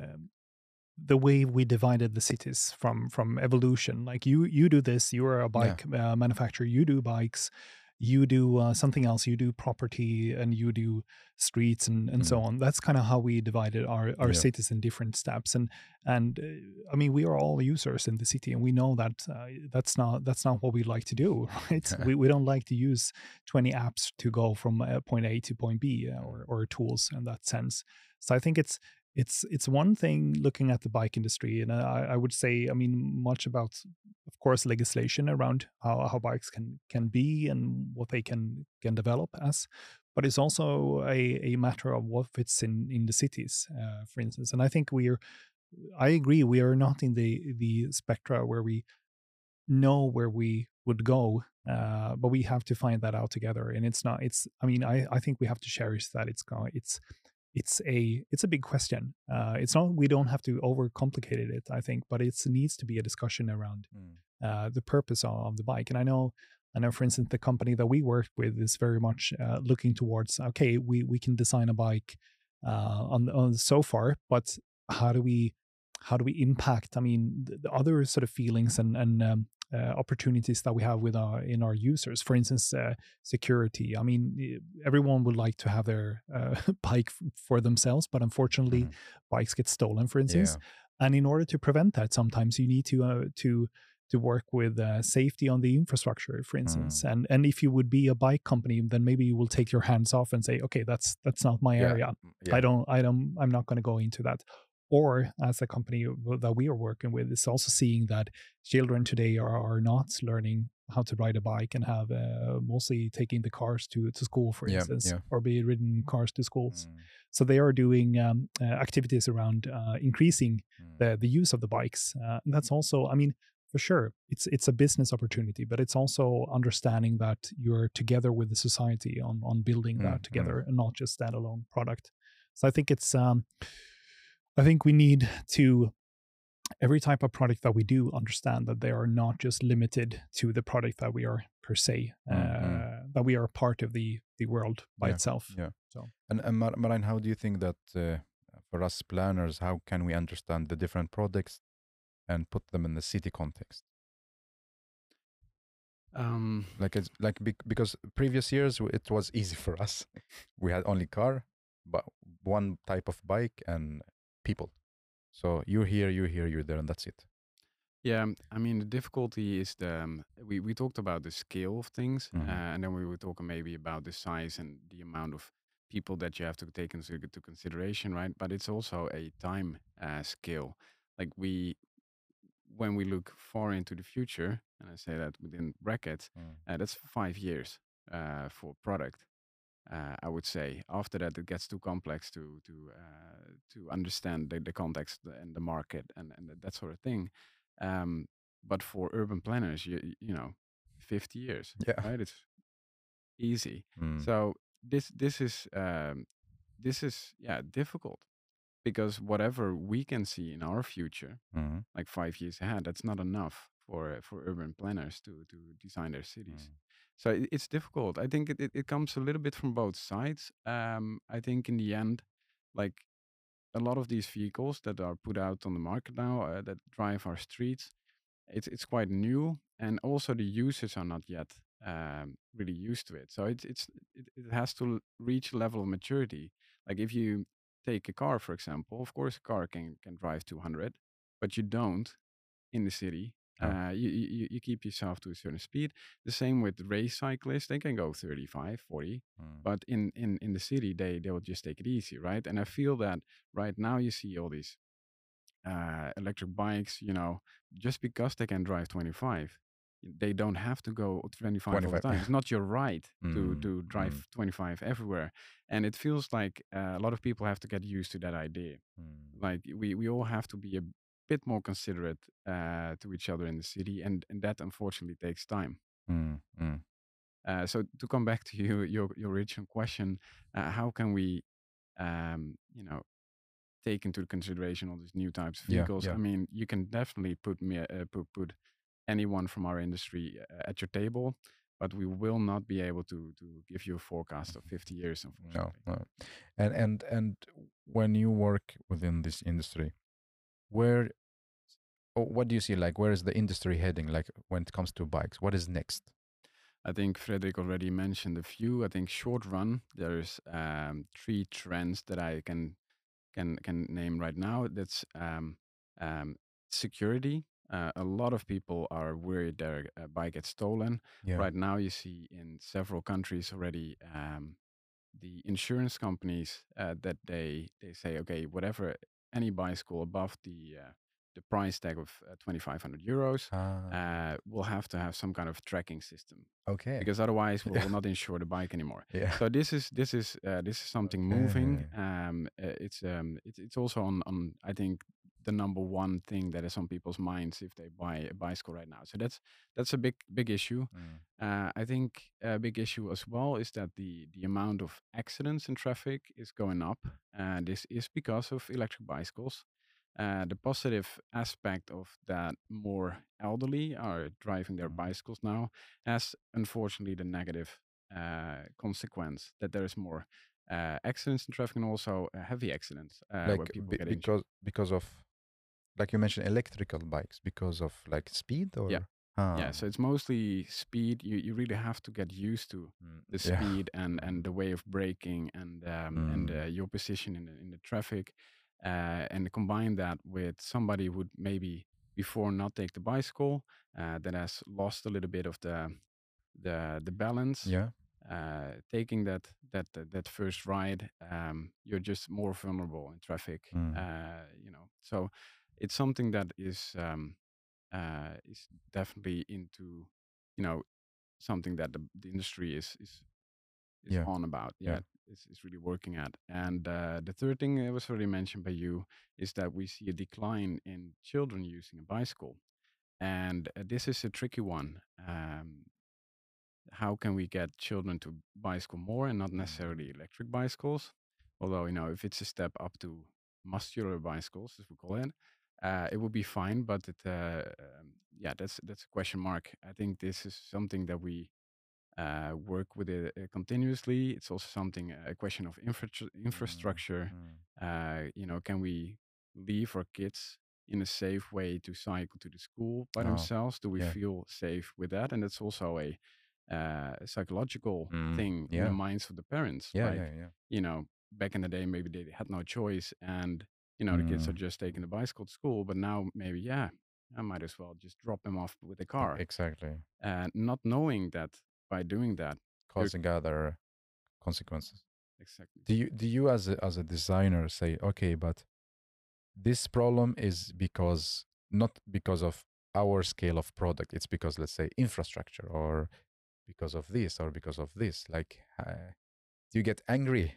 the way we divided the cities from evolution. Like you do this, you are a Yeah. bike manufacturer, you do bikes, you do something else, you do property, and you do streets and so Mm. on. That's kind of how we divided our Yeah. cities in different steps. And I mean, we are all users in the city, and we know that that's not what we like to do, right? We don't like to use 20 apps to go from point A to point B, or tools in that sense. So I think it's one thing looking at the bike industry, and I would say, I mean, much about, of course, legislation around how bikes can be and what they can develop as, but it's also a matter of what fits in the cities, for instance. And I think I agree, we are not in the spectra where we know where we would go, but we have to find that out together. And it's not, it's, I mean, I think we have to cherish that it's a big question. It's not, we don't have to overcomplicate it, I think, but it needs to be a discussion around Mm. the purpose of the bike. And I know, for instance, the company that we work with is very much looking towards, okay, we can design a bike on so far, but how do we impact? I mean, the other sort of feelings and opportunities that we have with our users. For instance, security. I mean, everyone would like to have their bike for themselves, but unfortunately, Mhm. bikes get stolen, for instance. Yeah. And in order to prevent that, sometimes you need to work with safety on the infrastructure, for instance. Mm. And if you would be a bike company, then maybe you will take your hands off and say, okay, that's not my Yeah. area. Yeah. I'm not going to go into that. Or as a company that we are working with is also seeing that children today are not learning how to ride a bike and have mostly taking the cars to school, for Yeah. instance, Yeah. or be ridden cars to schools. Mm. So they are doing activities around increasing Mm. the use of the bikes. And that's also, I mean, for sure, it's a business opportunity, but it's also understanding that you're together with the society on building Mm. that together, and not just standalone product. So I think I think we need to, every type of product that we do, understand that they are not just limited to the product that we are per se, that we are part of the world by Yeah. itself. Yeah. So And Marijn, how do you think that for us planners, how can we understand the different products and put them in the city context? Like it's like because previous years it was easy for us. We had only car, but one type of bike and people. So you're here, you're there, and that's it. Yeah, I mean the difficulty is we talked about the scale of things, Mhm. and then we were talking maybe about the size and the amount of people that you have to take into consideration, right? But it's also a time scale. Like when we look far into the future, and I say that within brackets, Mm. that's 5 years for product. I would say after that it gets too complex to understand the context and the market and that sort of thing. But for urban planners, you know, 50 years, Yeah. right? It's easy. Mm. So this is yeah difficult because whatever we can see in our future, Mhm. like 5 years ahead, that's not enough for urban planners to design their cities. Mm. So it's difficult. I think it comes a little bit from both sides. I think in the end, like a lot of these vehicles that are put out on the market now that drive our streets, it's quite new, and also the users are not yet really used to it. So it has to reach a level of maturity. Like if you take a car, for example, of course, a car can drive 200, but you don't in the city Oh. You keep yourself to a certain speed. The same with race cyclists; they can go 35, 40, Mm. but in the city they'll just take it easy, right? And I feel that right now you see all these electric bikes, just because they can drive 25, they don't have to go 25 all the 25. time. It's not your right to Mm, mm, drive 25 everywhere. And it feels like a lot of people have to get used to that idea. mm, Like we all have to be a bit more considerate to each other in the city, and that unfortunately takes time. mm, mm. So to come back to your original question, how can we, um, you know, take into consideration all these new types of Yeah, vehicles? yeah. I mean, you can definitely put anyone from our industry at your table, but we will not be able to give you a forecast of 50 years, No, unfortunately. no. And when you work within this industry, where what do you see? Like, where is the industry heading? Like, when it comes to bikes, what is next? I think Frederick already mentioned a few. I think short run, there's three trends that I can name right now. That's um, security. A lot of people are worried their bike gets stolen. Yeah. Right now, you see in several countries already the insurance companies that they say, okay, whatever any bicycle above the price tag of 2,500 euros Ah, will have to have some kind of tracking system, okay. because otherwise we Yeah. will not insure the bike anymore. Yeah. So this is something moving. It's also on I think the number one thing that is on people's minds if they buy a bicycle right now. So that's a big issue. Mm, I think a big issue as well is that the amount of accidents in traffic is going up, and this is because of electric bicycles. The positive aspect of that more elderly are driving their mm. bicycles now has unfortunately the negative consequence that there is more accidents in traffic and also heavy accidents where Like people get injured. because of, like you mentioned, electrical bikes, because of like speed Yeah. or Yeah, so it's mostly speed. You really have to get used to the yeah. speed and the way of braking and Mm. your position in the traffic, and combine that with somebody who would maybe before not take the bicycle, that has lost a little bit of the balance. Yeah. Taking that first ride, you're just more vulnerable in traffic. Mm. So it's something that is definitely into, you know, something that the industry is Yeah. on about. Yeah. It's really working at. And the third thing that was already mentioned by you is that we see a decline in children using a bicycle, and this is a tricky one. How can we get children to bicycle more and not necessarily electric bicycles? Although, if it's a step up to muscular bicycles, as we call it would be fine. But yeah, that's a question mark. I think this is something that we work with it continuously. It's also something, a question of infrastructure. Can we leave our kids in a safe way to cycle to the school by Oh, themselves? Do we yeah. feel safe with that? And that's also a psychological thing in the Yeah. minds of the parents. Yeah. Like, Yeah. back in the day, maybe they had no choice, and the kids are just taking the bicycle to school. But now, maybe, yeah, I might as well just drop them off with a car, Exactly. not knowing that by doing that, you're Causing other consequences. exactly. Do you as a designer say, okay, but this problem is because not because of our scale of product, it's because, let's say, infrastructure, or because of this, or because of this, like do you get angry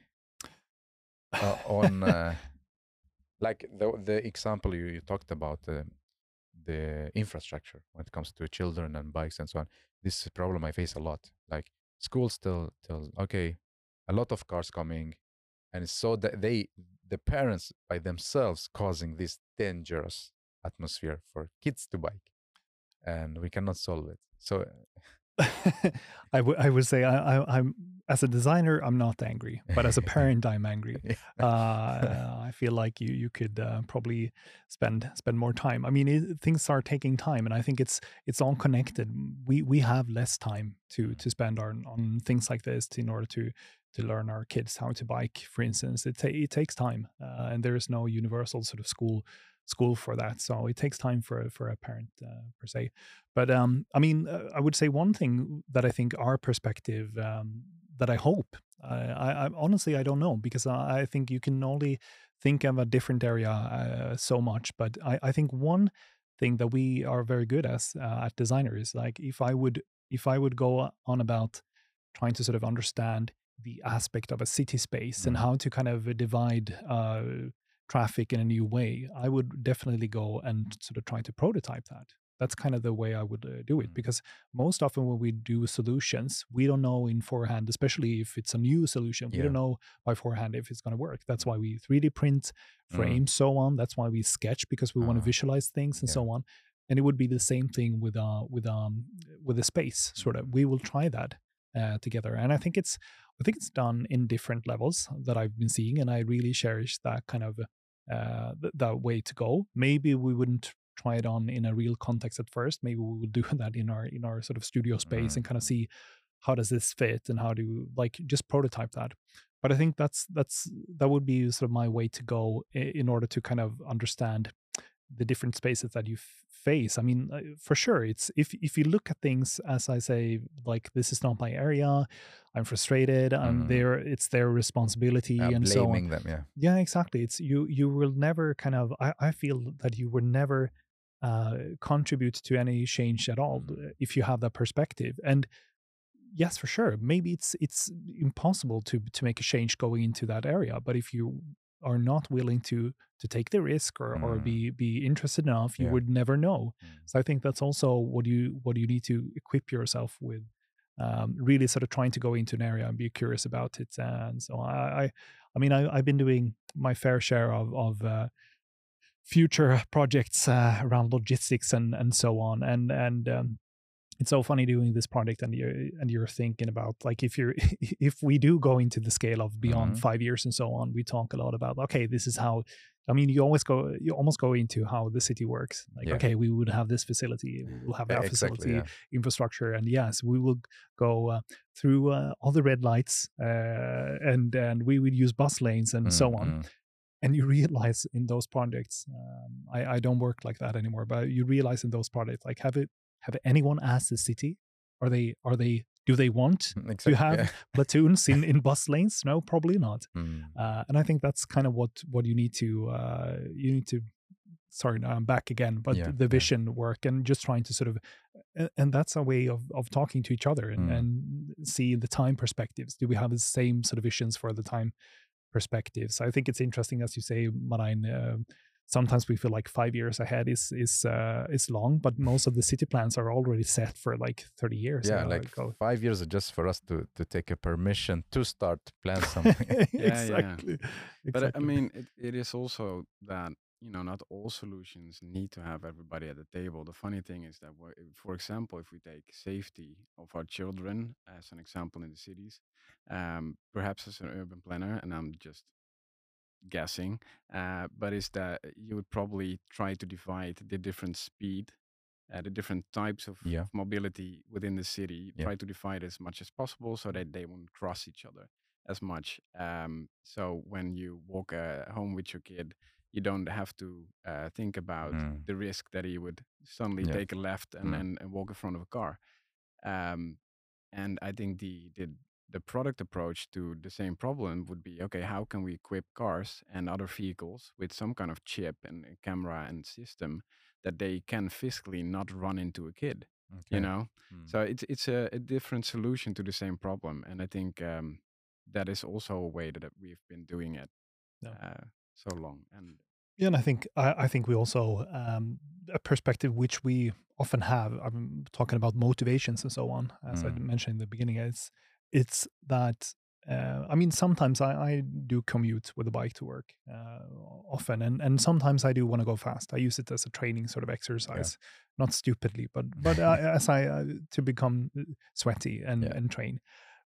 on like the example you talked about, the infrastructure when it comes to children and bikes and so on? This is a problem I face a lot. Like, schools tell, okay, a lot of cars coming, and it's so that the parents by themselves causing this dangerous atmosphere for kids to bike, and we cannot solve it. So I would say I'm as a designer, I'm not angry, but as a parent, I'm angry. I feel like you could probably spend more time. I mean, things are taking time, and I think it's all connected. We have less time to spend on things like this in order to learn our kids how to bike, for instance. It takes time, and there is no universal sort of school for that, so it takes time for a parent per se. But I mean, I would say one thing that I think our perspective, that I hope, I honestly I don't know, because I think you can only think of a different area so much. But I think one thing that we are very good at designers, like if I would go on about trying to sort of understand the aspect of a city space and how to kind of divide traffic in a new way, I would definitely go and sort of try to prototype that. That's kind of the way I would do it, because most often when we do solutions, we don't know in forehand, especially if it's a new solution, we don't know by forehand if it's going to work. That's why we 3D print frames, so on. That's why we sketch, because we want to visualize things and so on. And it would be the same thing with the space. Sort of, we will try that together, and I think it's done in different levels that I've been seeing, and I really cherish that kind of that way to go. Maybe we wouldn't try it on in a real context at first. Maybe we will do that in our sort of studio space and kind of see how does this fit and how do like just prototype that. But I think that would be sort of my way to go in order to kind of understand the different spaces that you face. I mean, for sure, it's if you look at things as I say, like, this is not my area, I'm frustrated, I'm there, it's their responsibility, and so on. Blaming them, yeah, exactly. It's you will never kind of, I feel that you will never contribute to any change at all if you have that perspective. And yes, for sure, maybe it's impossible to make a change going into that area, but if you are not willing to take the risk or be interested enough, you would never know. So I think that's also what you need to equip yourself with, really sort of trying to go into an area and be curious about it. And so I mean, I've been doing my fair share of future projects around logistics and so on, and it's so funny doing this project, and you're thinking about, like, if we do go into the scale of beyond 5 years and so on, we talk a lot about, okay, this is how, I mean, you almost go into how the city works. Like, okay, we would have this facility, we will have that facility, infrastructure, and yes, we will go through all the red lights, and we would use bus lanes and so on. And you realize in those projects, I don't work like that anymore, but you realize in those projects, like, have anyone asked the city? Do they want to have platoons in bus lanes? No, probably not. And I think that's kind of what you need to sorry, now I'm back again, but the vision work, and just trying to sort of, and that's a way of talking to each other and see the time perspectives. Do we have the same sort of visions for the time perspectives? I think it's interesting, as you say, Marijn, sometimes we feel like 5 years ahead is long, but most of the city plans are already set for like 30 years. Yeah, like 5 years are just for us to take a permission to start plan something. Exactly. But I mean, it is also that, not all solutions need to have everybody at the table. The funny thing is that, for example, if we take safety of our children as an example in the cities, perhaps as an urban planner, and I'm just guessing, but is that you would probably try to divide the different speed, the different types of mobility within the city, try to divide as much as possible so that they won't cross each other as much. So when you walk home with your kid, you don't have to think about the risk that he would suddenly take a left and walk in front of a car. And I think the product approach to the same problem would be, okay, how can we equip cars and other vehicles with some kind of chip and a camera and system that they can physically not run into a kid, So it's a different solution to the same problem. And I think that is also a way that we've been doing it so long. And yeah, and I think we also, a perspective which we often have, I'm talking about motivations and so on, as I mentioned in the beginning, it's that, I mean, sometimes I do commute with a bike to work often, and sometimes I do want to go fast. I use it as a training sort of exercise, not stupidly, but as to become sweaty and train.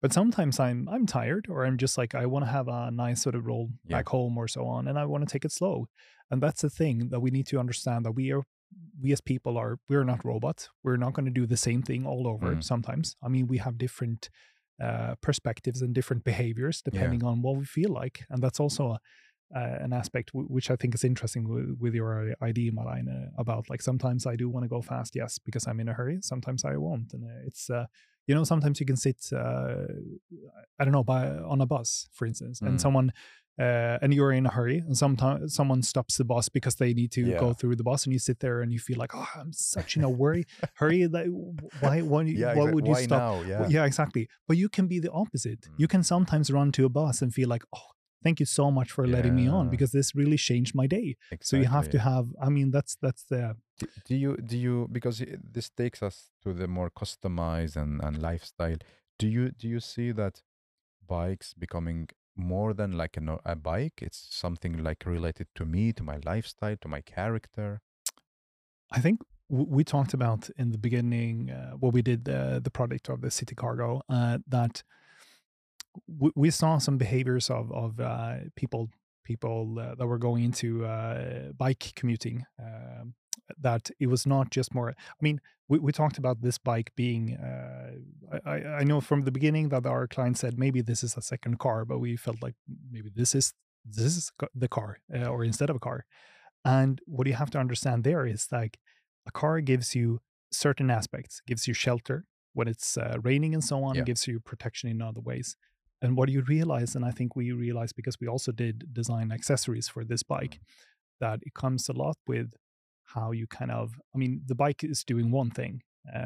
But sometimes I'm tired, or I'm just like, I want to have a nice sort of roll Yeah. back home or so on, and I want to take it slow. And that's the thing that we need to understand, that we as people we're not robots. We're not going to do the same thing all over. Sometimes, I mean, we have different perspectives and different behaviors depending on what we feel like, and that's also an aspect which I think is interesting with your idea, Marijn, about like, sometimes I do want to go fast, yes, because I'm in a hurry. Sometimes I won't, and it's sometimes you can sit I don't know, on a bus, for instance, and someone and you're in a hurry, and sometimes someone stops the bus because they need to go through the bus, and you sit there and you feel like, oh, I'm such in a hurry. Like, why would you why stop? now? Yeah, exactly. But you can be the opposite. You can sometimes run to a bus and feel like, oh, thank you so much for letting me on, because this really changed my day. Exactly. So you have to have, I mean, that's the do you because this takes us to the more customized and lifestyle. Do you see that bikes becoming more than like a bike? It's something like related to me, to my lifestyle, to my character. I think we talked about in the beginning when we did the project of the City Cargo, that we saw some behaviors of people that were going into bike commuting, that it was not just more, I mean, we talked about this bike being I know from the beginning that our client said maybe this is a second car, but we felt like maybe this is the car, or instead of a car. And what you have to understand there is like, a car gives you certain aspects, gives you shelter when it's raining and so on, gives you protection in other ways. And what you realize, and I think we realized because we also did design accessories for this bike, that it comes a lot with how you kind of, I mean, the bike is doing one thing,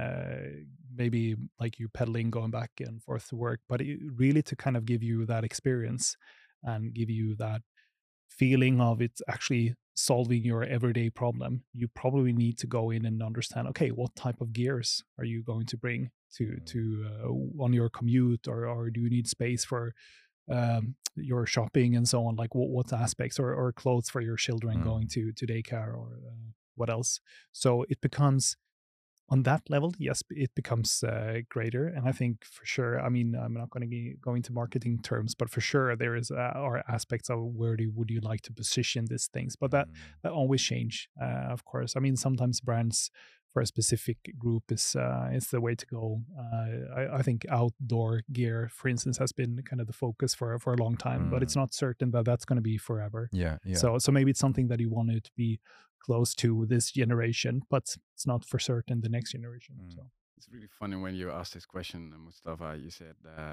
maybe like you're pedaling, going back and forth to work, but really to kind of give you that experience and give you that feeling of it actually solving your everyday problem, you probably need to go in and understand, okay, what type of gears are you going to bring to on your commute, or do you need space for your shopping and so on, like what aspects, or clothes for your children going to daycare, or what else. So it becomes, on that level, yes, it becomes greater. And I think for sure, I mean, I'm not going to go into marketing terms, but for sure there is are aspects of where would you like to position these things, but that always change, of course. I mean, sometimes brands for a specific group is the way to go. I think outdoor gear, for instance, has been kind of the focus for a long time, but it's not certain that that's going to be forever. Yeah. So maybe it's something that you want it to be close to this generation, but it's not for certain the next generation. So it's really funny when you asked this question, Mustafa. You said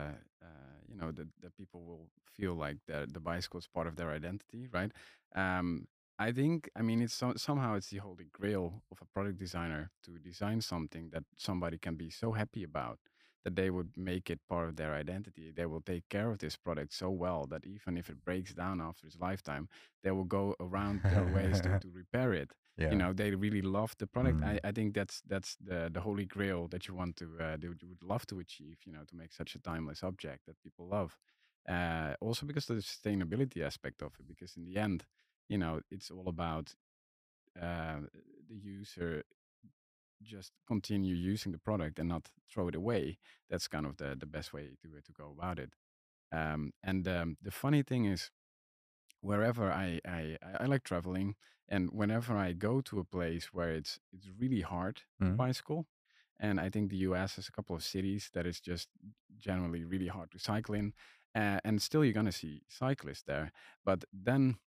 that people will feel like the bicycle is part of their identity, right? I think, I mean, it's somehow it's the holy grail of a product designer to design something that somebody can be so happy about that they would make it part of their identity. They will take care of this product so well that even if it breaks down after its lifetime, they will go around their ways to repair it. Yeah. They really love the product. I think that's the holy grail that you want to you would love to achieve, to make such a timeless object that people love. Also because of the sustainability aspect of it, because in the end, it's all about the user just continue using the product and not throw it away. That's kind of the best way to go about it. The funny thing is, wherever I like traveling, and whenever I go to a place where it's really hard to bicycle, and I think the US has a couple of cities that is just generally really hard to cycle in, and still you're gonna see cyclists there, but then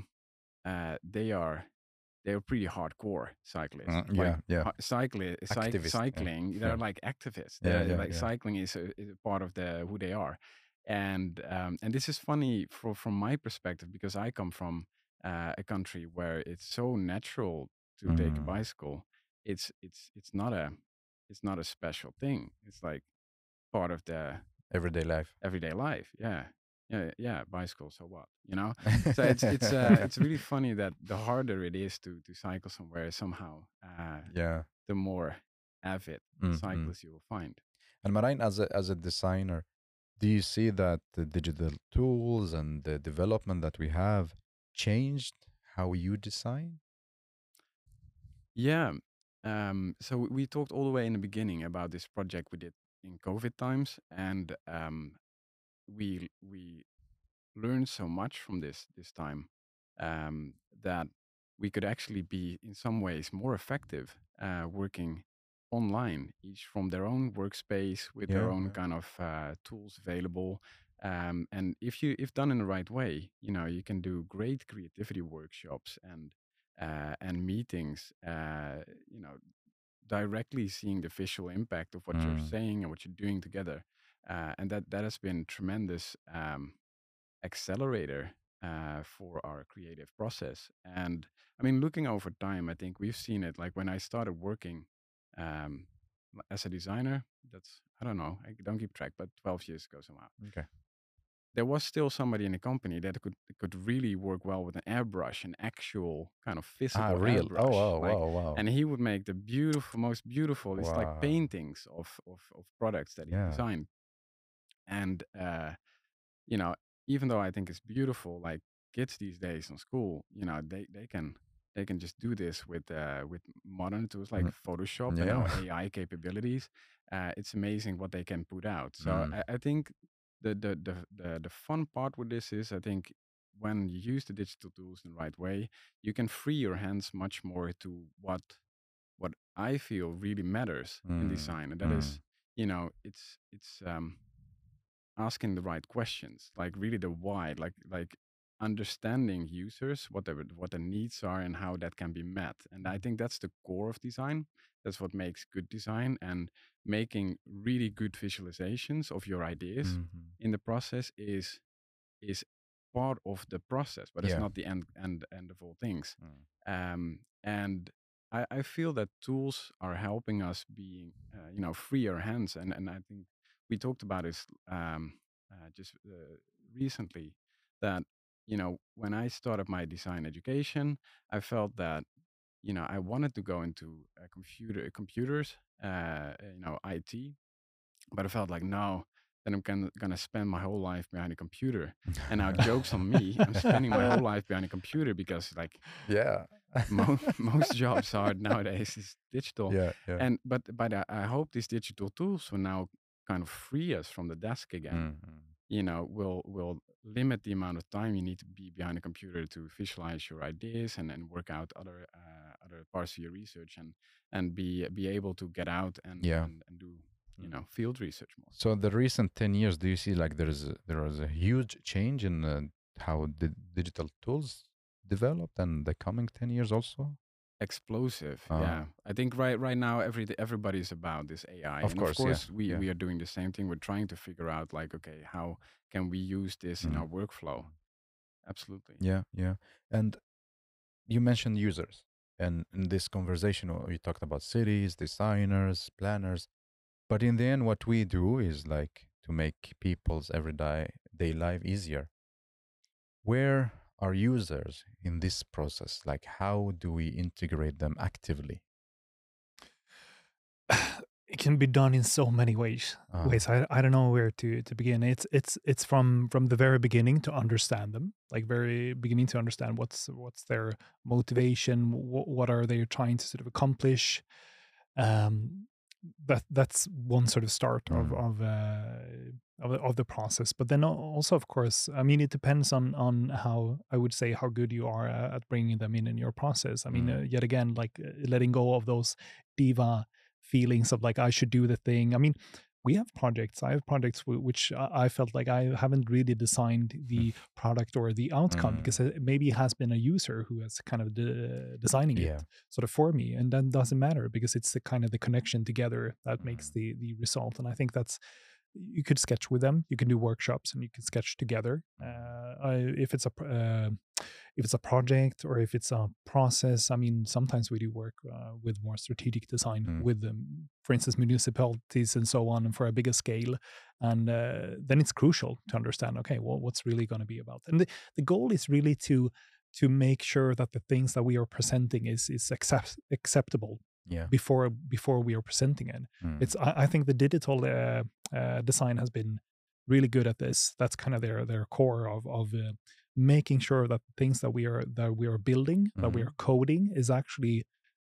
they're pretty hardcore cyclists. Activists, Cycling. They're like activists. Cycling is a part of who they are. And this is funny from my perspective, because I come from a country where it's so natural to take a bicycle. It's not a special thing. It's like part of the everyday life. Yeah, bicycle. So what, So it's really funny that the harder it is to cycle somewhere, somehow, the more avid cyclists you will find. And Marijn, as a designer, do you see that the digital tools and the development that we have changed how you design? Yeah. So we talked all the way in the beginning about this project we did in COVID times, and we learned so much from this time, that we could actually be in some ways more effective working online, each from their own workspace with their Yeah, own yeah. kind of tools available. And if done in the right way, you can do great creativity workshops and meetings. Directly seeing the visual impact of what you're Mm. saying and what you're doing together, and that has been tremendous accelerator for our creative process. And I mean, looking over time, I think we've seen it. Like when I started working um, as a designer, that's, I don't know, I don't keep track, but 12 years ago somehow. Okay. There was still somebody in the company that could really work well with an airbrush, an actual kind of physical Real. Oh, airbrush. wow, Like, wow, wow. and he would make the most beautiful. It's like Wow. paintings of products that he Yeah. designed. And you know, even though I think it's beautiful, like kids these days in school, they can just do this with modern tools like Mm. Photoshop and now Yeah. AI capabilities. It's amazing what they can put out. So Mm. I think the fun part with this is, I think, when you use the digital tools in the right way, you can free your hands much more to what I feel really matters in Mm. design, and that is, it's asking the right questions, like really the why, like understanding users, what their needs are and how that can be met. And I think that's the core of design. That's what makes good design, and making really good visualizations of your ideas Mhm. in the process is part of the process, but it's Yeah. not the end of all things. Mm. And I feel that tools are helping us being, free our hands. And I think we talked about this just recently, that, when I started my design education, I felt that, I wanted to go into computers, IT, but I felt like, no, then I'm gonna spend my whole life behind a computer. And now, jokes on me, I'm spending my whole life behind a computer because, like, Yeah. most jobs are nowadays is digital. Yeah, yeah. And but I hope these digital tools will now kind of free us from the desk again. Mhm. Will limit the amount of time you need to be behind a computer to visualize your ideas and work out other parts of your research, and be able to get out Yeah. and do Mm. field research more. So the recent 10 years, do you see like there is a huge change in how the digital tools developed, and the coming 10 years also? Explosive, Uh, yeah. I think right now everybody's about this AI, of and of course, yeah. course Yeah. we are doing the same thing. We're trying to figure out, like, okay, how can we use this in Mm. our workflow? Absolutely. Yeah, yeah. And you mentioned users. And in this conversation, we talked about cities, designers, planners. But in the end, what we do is like to make people's everyday life easier. Where are users in this process? Like, how do we integrate them actively? It can be done in so many ways. Uh, I don't know where to begin. It's from the very beginning to understand them, like very beginning to understand what's their motivation, what are they trying to sort of accomplish. Um, that's one sort of start mm, of the process. But then also, of course, I mean, it depends on how, I would say, how good you are at bringing them in your process. I mean, mm, yet again, like letting go of those diva feelings of like I should do the thing. I mean, we have projects. I have projects which I felt like I haven't really designed the product or the outcome, mm, because it maybe has been a user who has kind of designing yeah. it sort of for me, and that doesn't matter because it's the kind of the connection together that makes Mm, the result. And I think that's, you could sketch with them, you can do workshops, and you can sketch together. If it's if it's a project or if it's a process, I mean, sometimes we do work with more strategic design mm, with them, for instance, municipalities and so on, and for a bigger scale. And then it's crucial to understand, okay, well, what's really going to be about. And the goal is really to make sure that the things that we are presenting is acceptable yeah. before we are presenting it. Mm, I think the digital design has been really good at this. That's kind of their core of making sure that things that we are building, that we mhm, are coding, is actually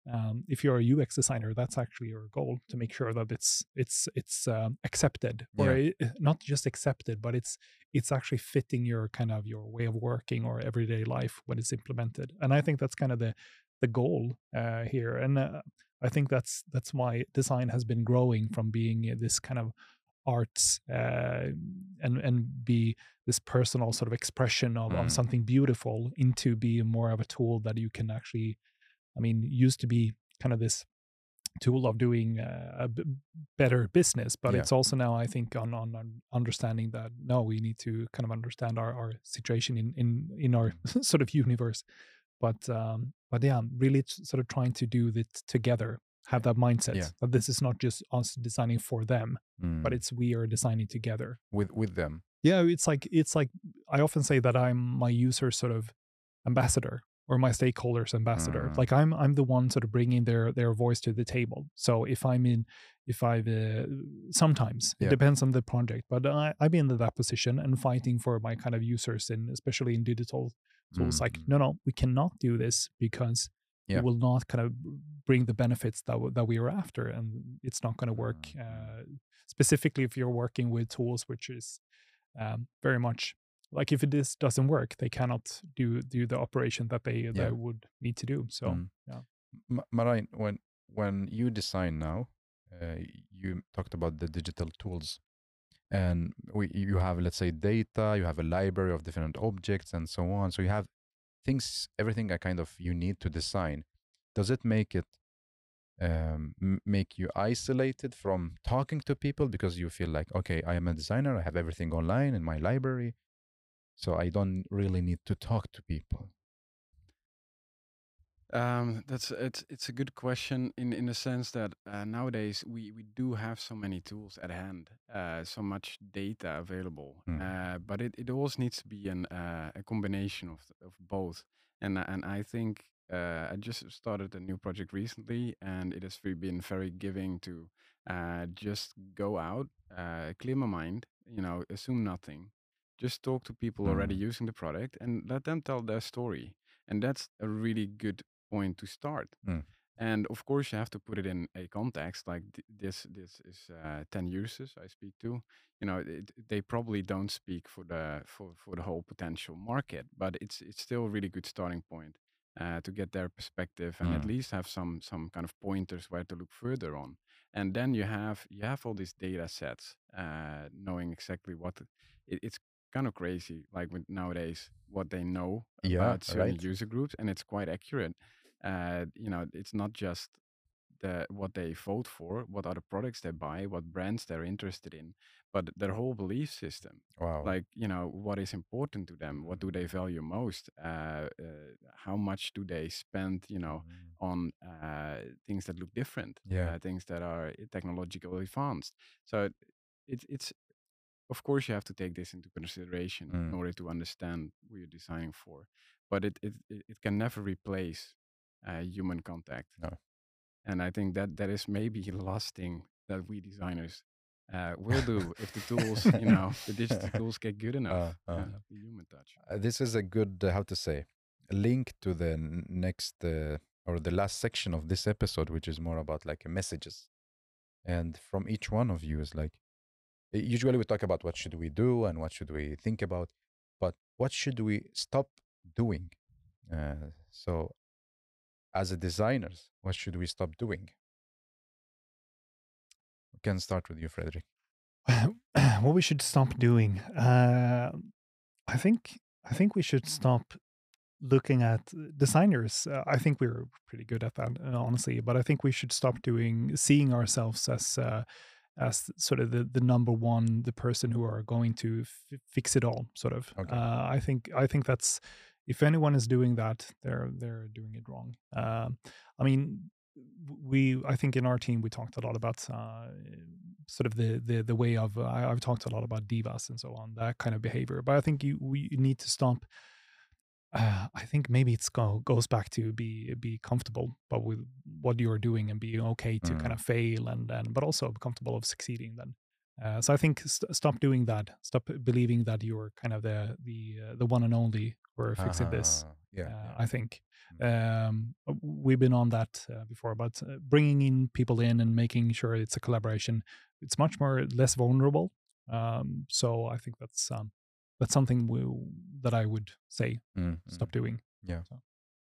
if you're a UX designer, that's actually your goal, to make sure that it's accepted, or not just accepted, but it's actually fitting your kind of your way of working or everyday life when it's implemented. And I think that's kind of the goal here. And I think that's why design has been growing from being this kind of arts and be this personal sort of expression of something beautiful, into being more of a tool that you can actually, I mean, used to be kind of this tool of doing better business, but it's also now, I think, on understanding that no, we need to kind of understand our situation in our sort of universe. But yeah, really sort of trying to do it together, have that mindset that this is not just us designing for them, but it's we are designing together with them. Yeah, it's like I often say that I'm my user sort of ambassador, or my stakeholders ambassador. Like I'm the one sort of bringing their voice to the table. So if I've sometimes it depends on the project, but I'm in that position and fighting for my kind of users, and especially in digital tools. Like no, we cannot do this because it will not kind of bring the benefits that we are after, and it's not going to work. Specifically, if you're working with tools which is very much like, if this doesn't work, they cannot do the operation that they would need to do. So Marijn, when you design now, you talked about the digital tools, and you have, let's say, data, you have a library of different objects and so on. So you have things, everything I kind of you need to design. Does it make it make you isolated from talking to people, because you feel like, okay, I am a designer, I have everything online in my library, so I don't really need to talk to people? It's a good question in the sense that nowadays we do have so many tools at hand, so much data available, but it always needs to be a combination of both. And I think I just started a new project recently, and it has been very giving to just go out, clear my mind, assume nothing, just talk to people already using the product, and let them tell their story. And that's a really good point to start. And of course, you have to put it in a context. Like this is 10 users I speak to. They probably don't speak for the whole potential market, but it's still a really good starting point to get their perspective, and at least have some kind of pointers where to look further on. And then you have all these data sets, knowing exactly what it's kind of crazy, like with nowadays, what they know about certain user groups, and it's quite accurate. It's not just what they vote for, what other products they buy, what brands they're interested in, but their whole belief system. Wow. Like, what is important to them, what do they value most, how much do they spend, on things that look different, things that are technologically advanced. So it's of course, you have to take this into consideration in order to understand what you're designing for, but it can never replace human contact. No. And I think that is maybe the last thing that we designers will do if the tools, the digital tools get good enough. The human touch. This is a good, how to say, link to the next or the last section of this episode, which is more about like messages. And from each one of you is like, usually we talk about what should we do and what should we think about, but what should we stop doing? So as a designers, what should we stop doing? We can start with you, Fredrik. What we should stop doing? I think we should stop looking at designers. I think we're pretty good at that, honestly, but I think we should stop seeing ourselves as sort of the number one, the person who are going to fix it all, sort of. Okay. I think that's, if anyone is doing that, they're doing it wrong. I mean, I think in our team we talked a lot about sort of the way of I've talked a lot about divas and so on, that kind of behavior. But I think we need to stop. I think maybe it goes back to be comfortable, but with what you're doing, and being okay to kind of fail, and but also comfortable of succeeding. Then So I think stop doing that. Stop believing that you're kind of the one and only for fixing this. I think we've been on that before, but bringing in people in and making sure it's a collaboration, it's much more less vulnerable. So I think that's something that I would say stop doing. Yeah. So.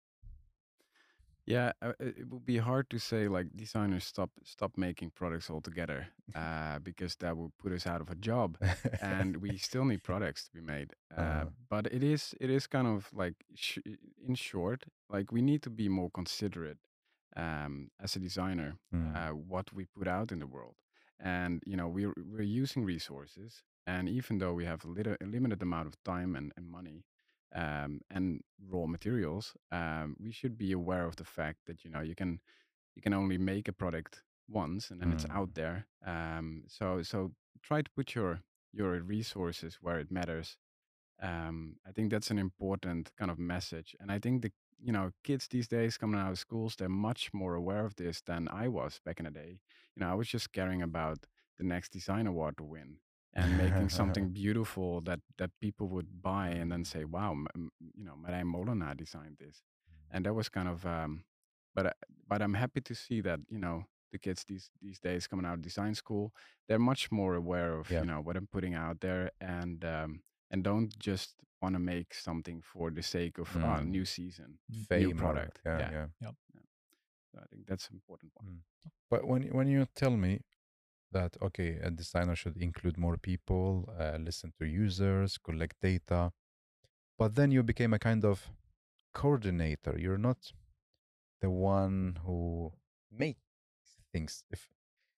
Yeah, it would be hard to say like designers stop making products altogether, because that would put us out of a job, and we still need products to be made. But it is kind of like in short, like we need to be more considerate as a designer what we put out in the world, and we're using resources, and even though we have a limited amount of time and money and raw materials, we should be aware of the fact that you can only make a product once, and then it's out there. So try to put your resources where it matters. I think that's an important kind of message, and I think the kids these days coming out of schools, they're much more aware of this than I was back in the day. I was just caring about the next design award to win and making something beautiful that people would buy and then say, "Wow, Marijn Molenaar designed this," and that was kind of. But I'm happy to see that the kids these days coming out of design school, they're much more aware of what I'm putting out there, and don't just want to make something for the sake of new season, new product. Yeah. So I think that's an important one. But when you tell me that okay, a designer should include more people, listen to users, collect data, but then you became a kind of coordinator. You're not the one who makes things. If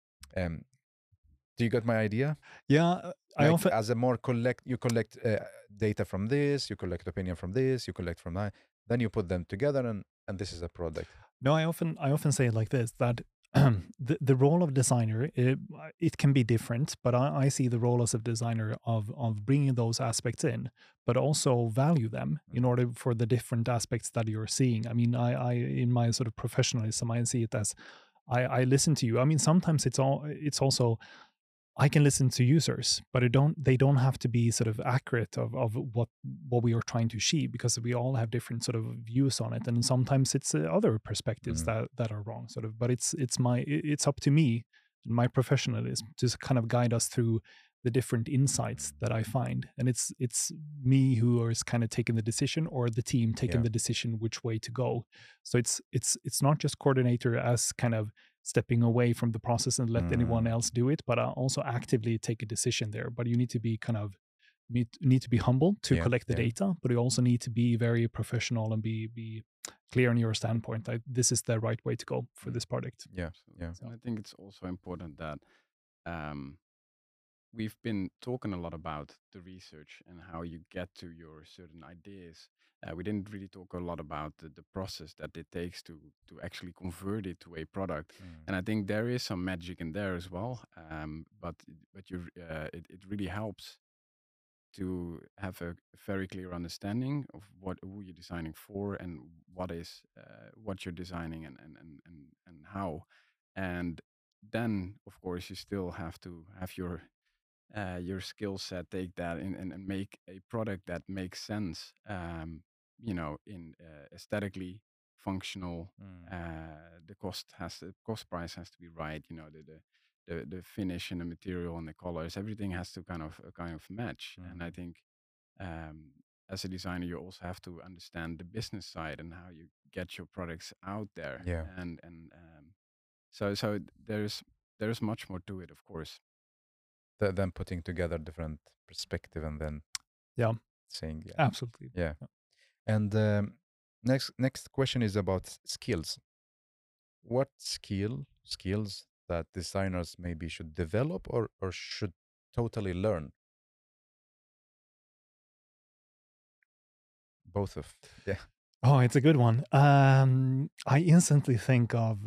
do you get my idea? Yeah, I often as a more you collect data from this, you collect opinion from this, you collect from that, then you put them together, and this is a product. No, I often say it like this, that the role of designer, it can be different, but I see the role as a designer of bringing those aspects in, but also value them in order for the different aspects that you're seeing. I mean, I in my sort of professionalism, I see it as I listen to you. I mean, sometimes it's also I can listen to users, but they don't have to be sort of accurate of what we are trying to achieve, because we all have different sort of views on it, and sometimes it's other perspectives that are wrong, sort of. But it's up to me and my professionalism to kind of guide us through the different insights that I find, and it's me who is kind of taking the decision, or the team taking the decision which way to go. So it's not just coordinator as kind of stepping away from the process and let anyone else do it, but also actively take a decision there. But you need to be kind of need to be humble to collect the data, but you also need to be very professional and be clear on your standpoint that this is the right way to go for this project. Yeah. And I think it's also important that we've been talking a lot about the research and how you get to your certain ideas. We didn't really talk a lot about the process that it takes to actually convert it to a product. And I think there is some magic in there as well. But it really helps to have a very clear understanding of who you're designing for, and what you're designing, and how. And then, of course, you still have to have your skill set, take that and make a product that makes sense, in aesthetically functional. The cost price has to be right. The finish and the material and the colors, everything has to kind of match. And I think as a designer, you also have to understand the business side and how you get your products out there. And so there's much more to it, of course. Then putting together different perspective and then saying Absolutely. And next question is about skills. What skills that designers maybe should develop or should totally learn? Both of Oh, it's a good one. I instantly think of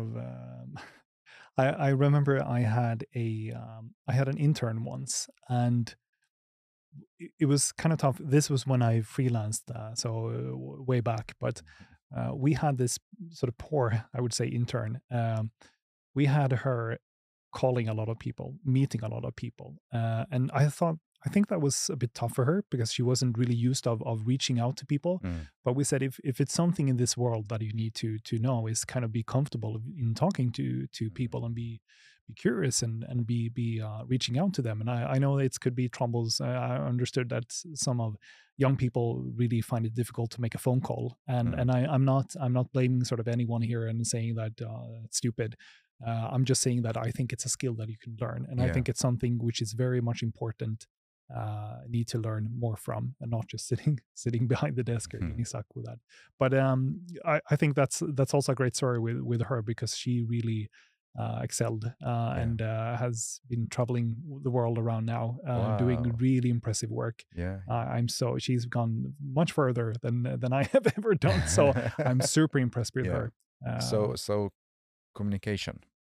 I remember I had an intern once, and it was kind of tough. This was when I freelanced, so way back. But we had this sort of poor, I would say, intern. We had her calling a lot of people, meeting a lot of people. And I think that was a bit tough for her because she wasn't really used of reaching out to people. But we said if it's something in this world that you need to know is kind of be comfortable in talking to people and be curious and be reaching out to them. And I know it could be troubles. I understood that some of young people really find it difficult to make a phone call, and I'm not blaming sort of anyone here and saying that it's stupid. I'm just saying that I think it's a skill that you can learn, and I think it's something which is very much important. Need to learn more from, and not just sitting behind the desk or getting stuck with that. But I think that's also a great story with her, because she really excelled and has been traveling the world around now, doing really impressive work. She's gone much further than I have ever done. So I'm super impressed with her. So communication.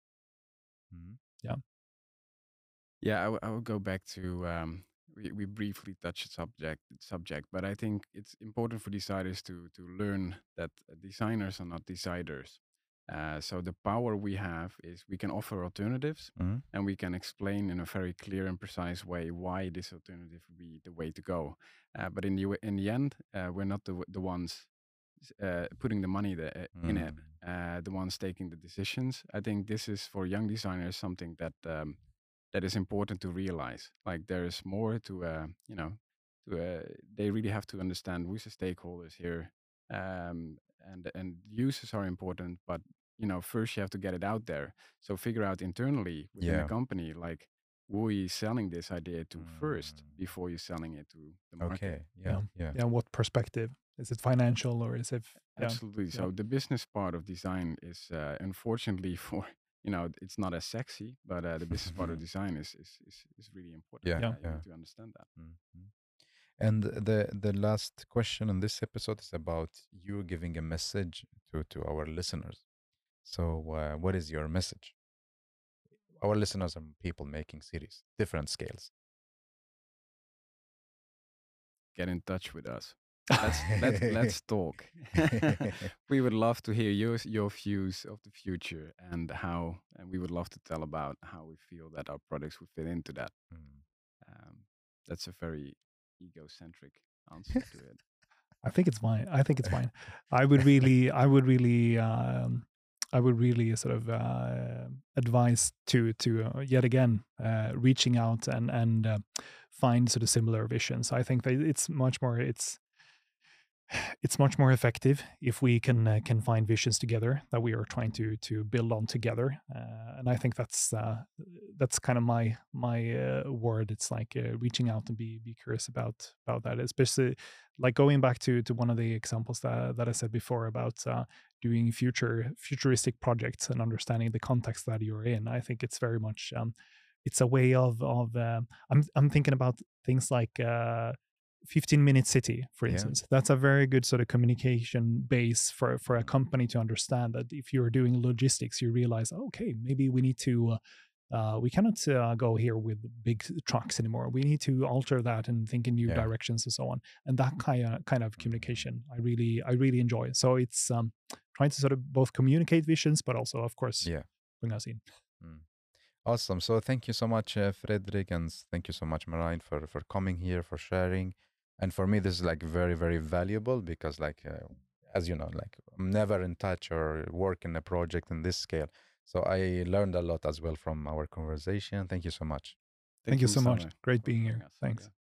I would go back to we briefly touched subject, but I think it's important for designers to learn that designers are not deciders. So the power we have is we can offer alternatives, and we can explain in a very clear and precise way why this alternative would be the way to go. But in the end, we're not the ones putting the money in it, the ones taking the decisions. I think this is for young designers something that that is important to realize. Like there is more to they really have to understand who's the stakeholders here, and users are important, but first you have to get it out there. So figure out internally within a company, like who are you selling this idea to first before you're selling it to the market. What perspective? Is it financial or is it absolutely? So the business part of design is unfortunately for it's not as sexy, but the business part of design is really important. You need to understand that. And the last question in this episode is about you giving a message to our listeners. So what is your message? Our listeners are people making series, different scales. Get in touch with us. Let's talk. We would love to hear your views of the future, and we would love to tell about how we feel that our products would fit into that. That's a very egocentric answer to it. I think it's fine. I would really sort of advise to yet again reaching out and find sort of similar visions. I think that it's much more effective if we can find visions together that we are trying to build on together, and I think that's kind of my word. It's like reaching out and be curious about that, especially like going back to one of the examples that I said before about doing futuristic projects and understanding the context that you're in. I think it's very much it's a way of I'm thinking about things like 15-minute city, for instance. That's a very good sort of communication base for a company to understand that if you're doing logistics, you realize, okay, maybe we need to we cannot go here with big trucks anymore. We need to alter that and think in new directions and so on. And that kind of communication I really enjoy. So it's trying to sort of both communicate visions, but also, of course, bring us in. Awesome. So thank you so much, Fredrik, and thank you so much, Marijn, for coming here, for sharing. And for me, this is like very, very valuable because, like, as you know, like I'm never in touch or work in a project in this scale. So I learned a lot as well from our conversation. Thank you so much. Thank you so much. Great being here. Thanks.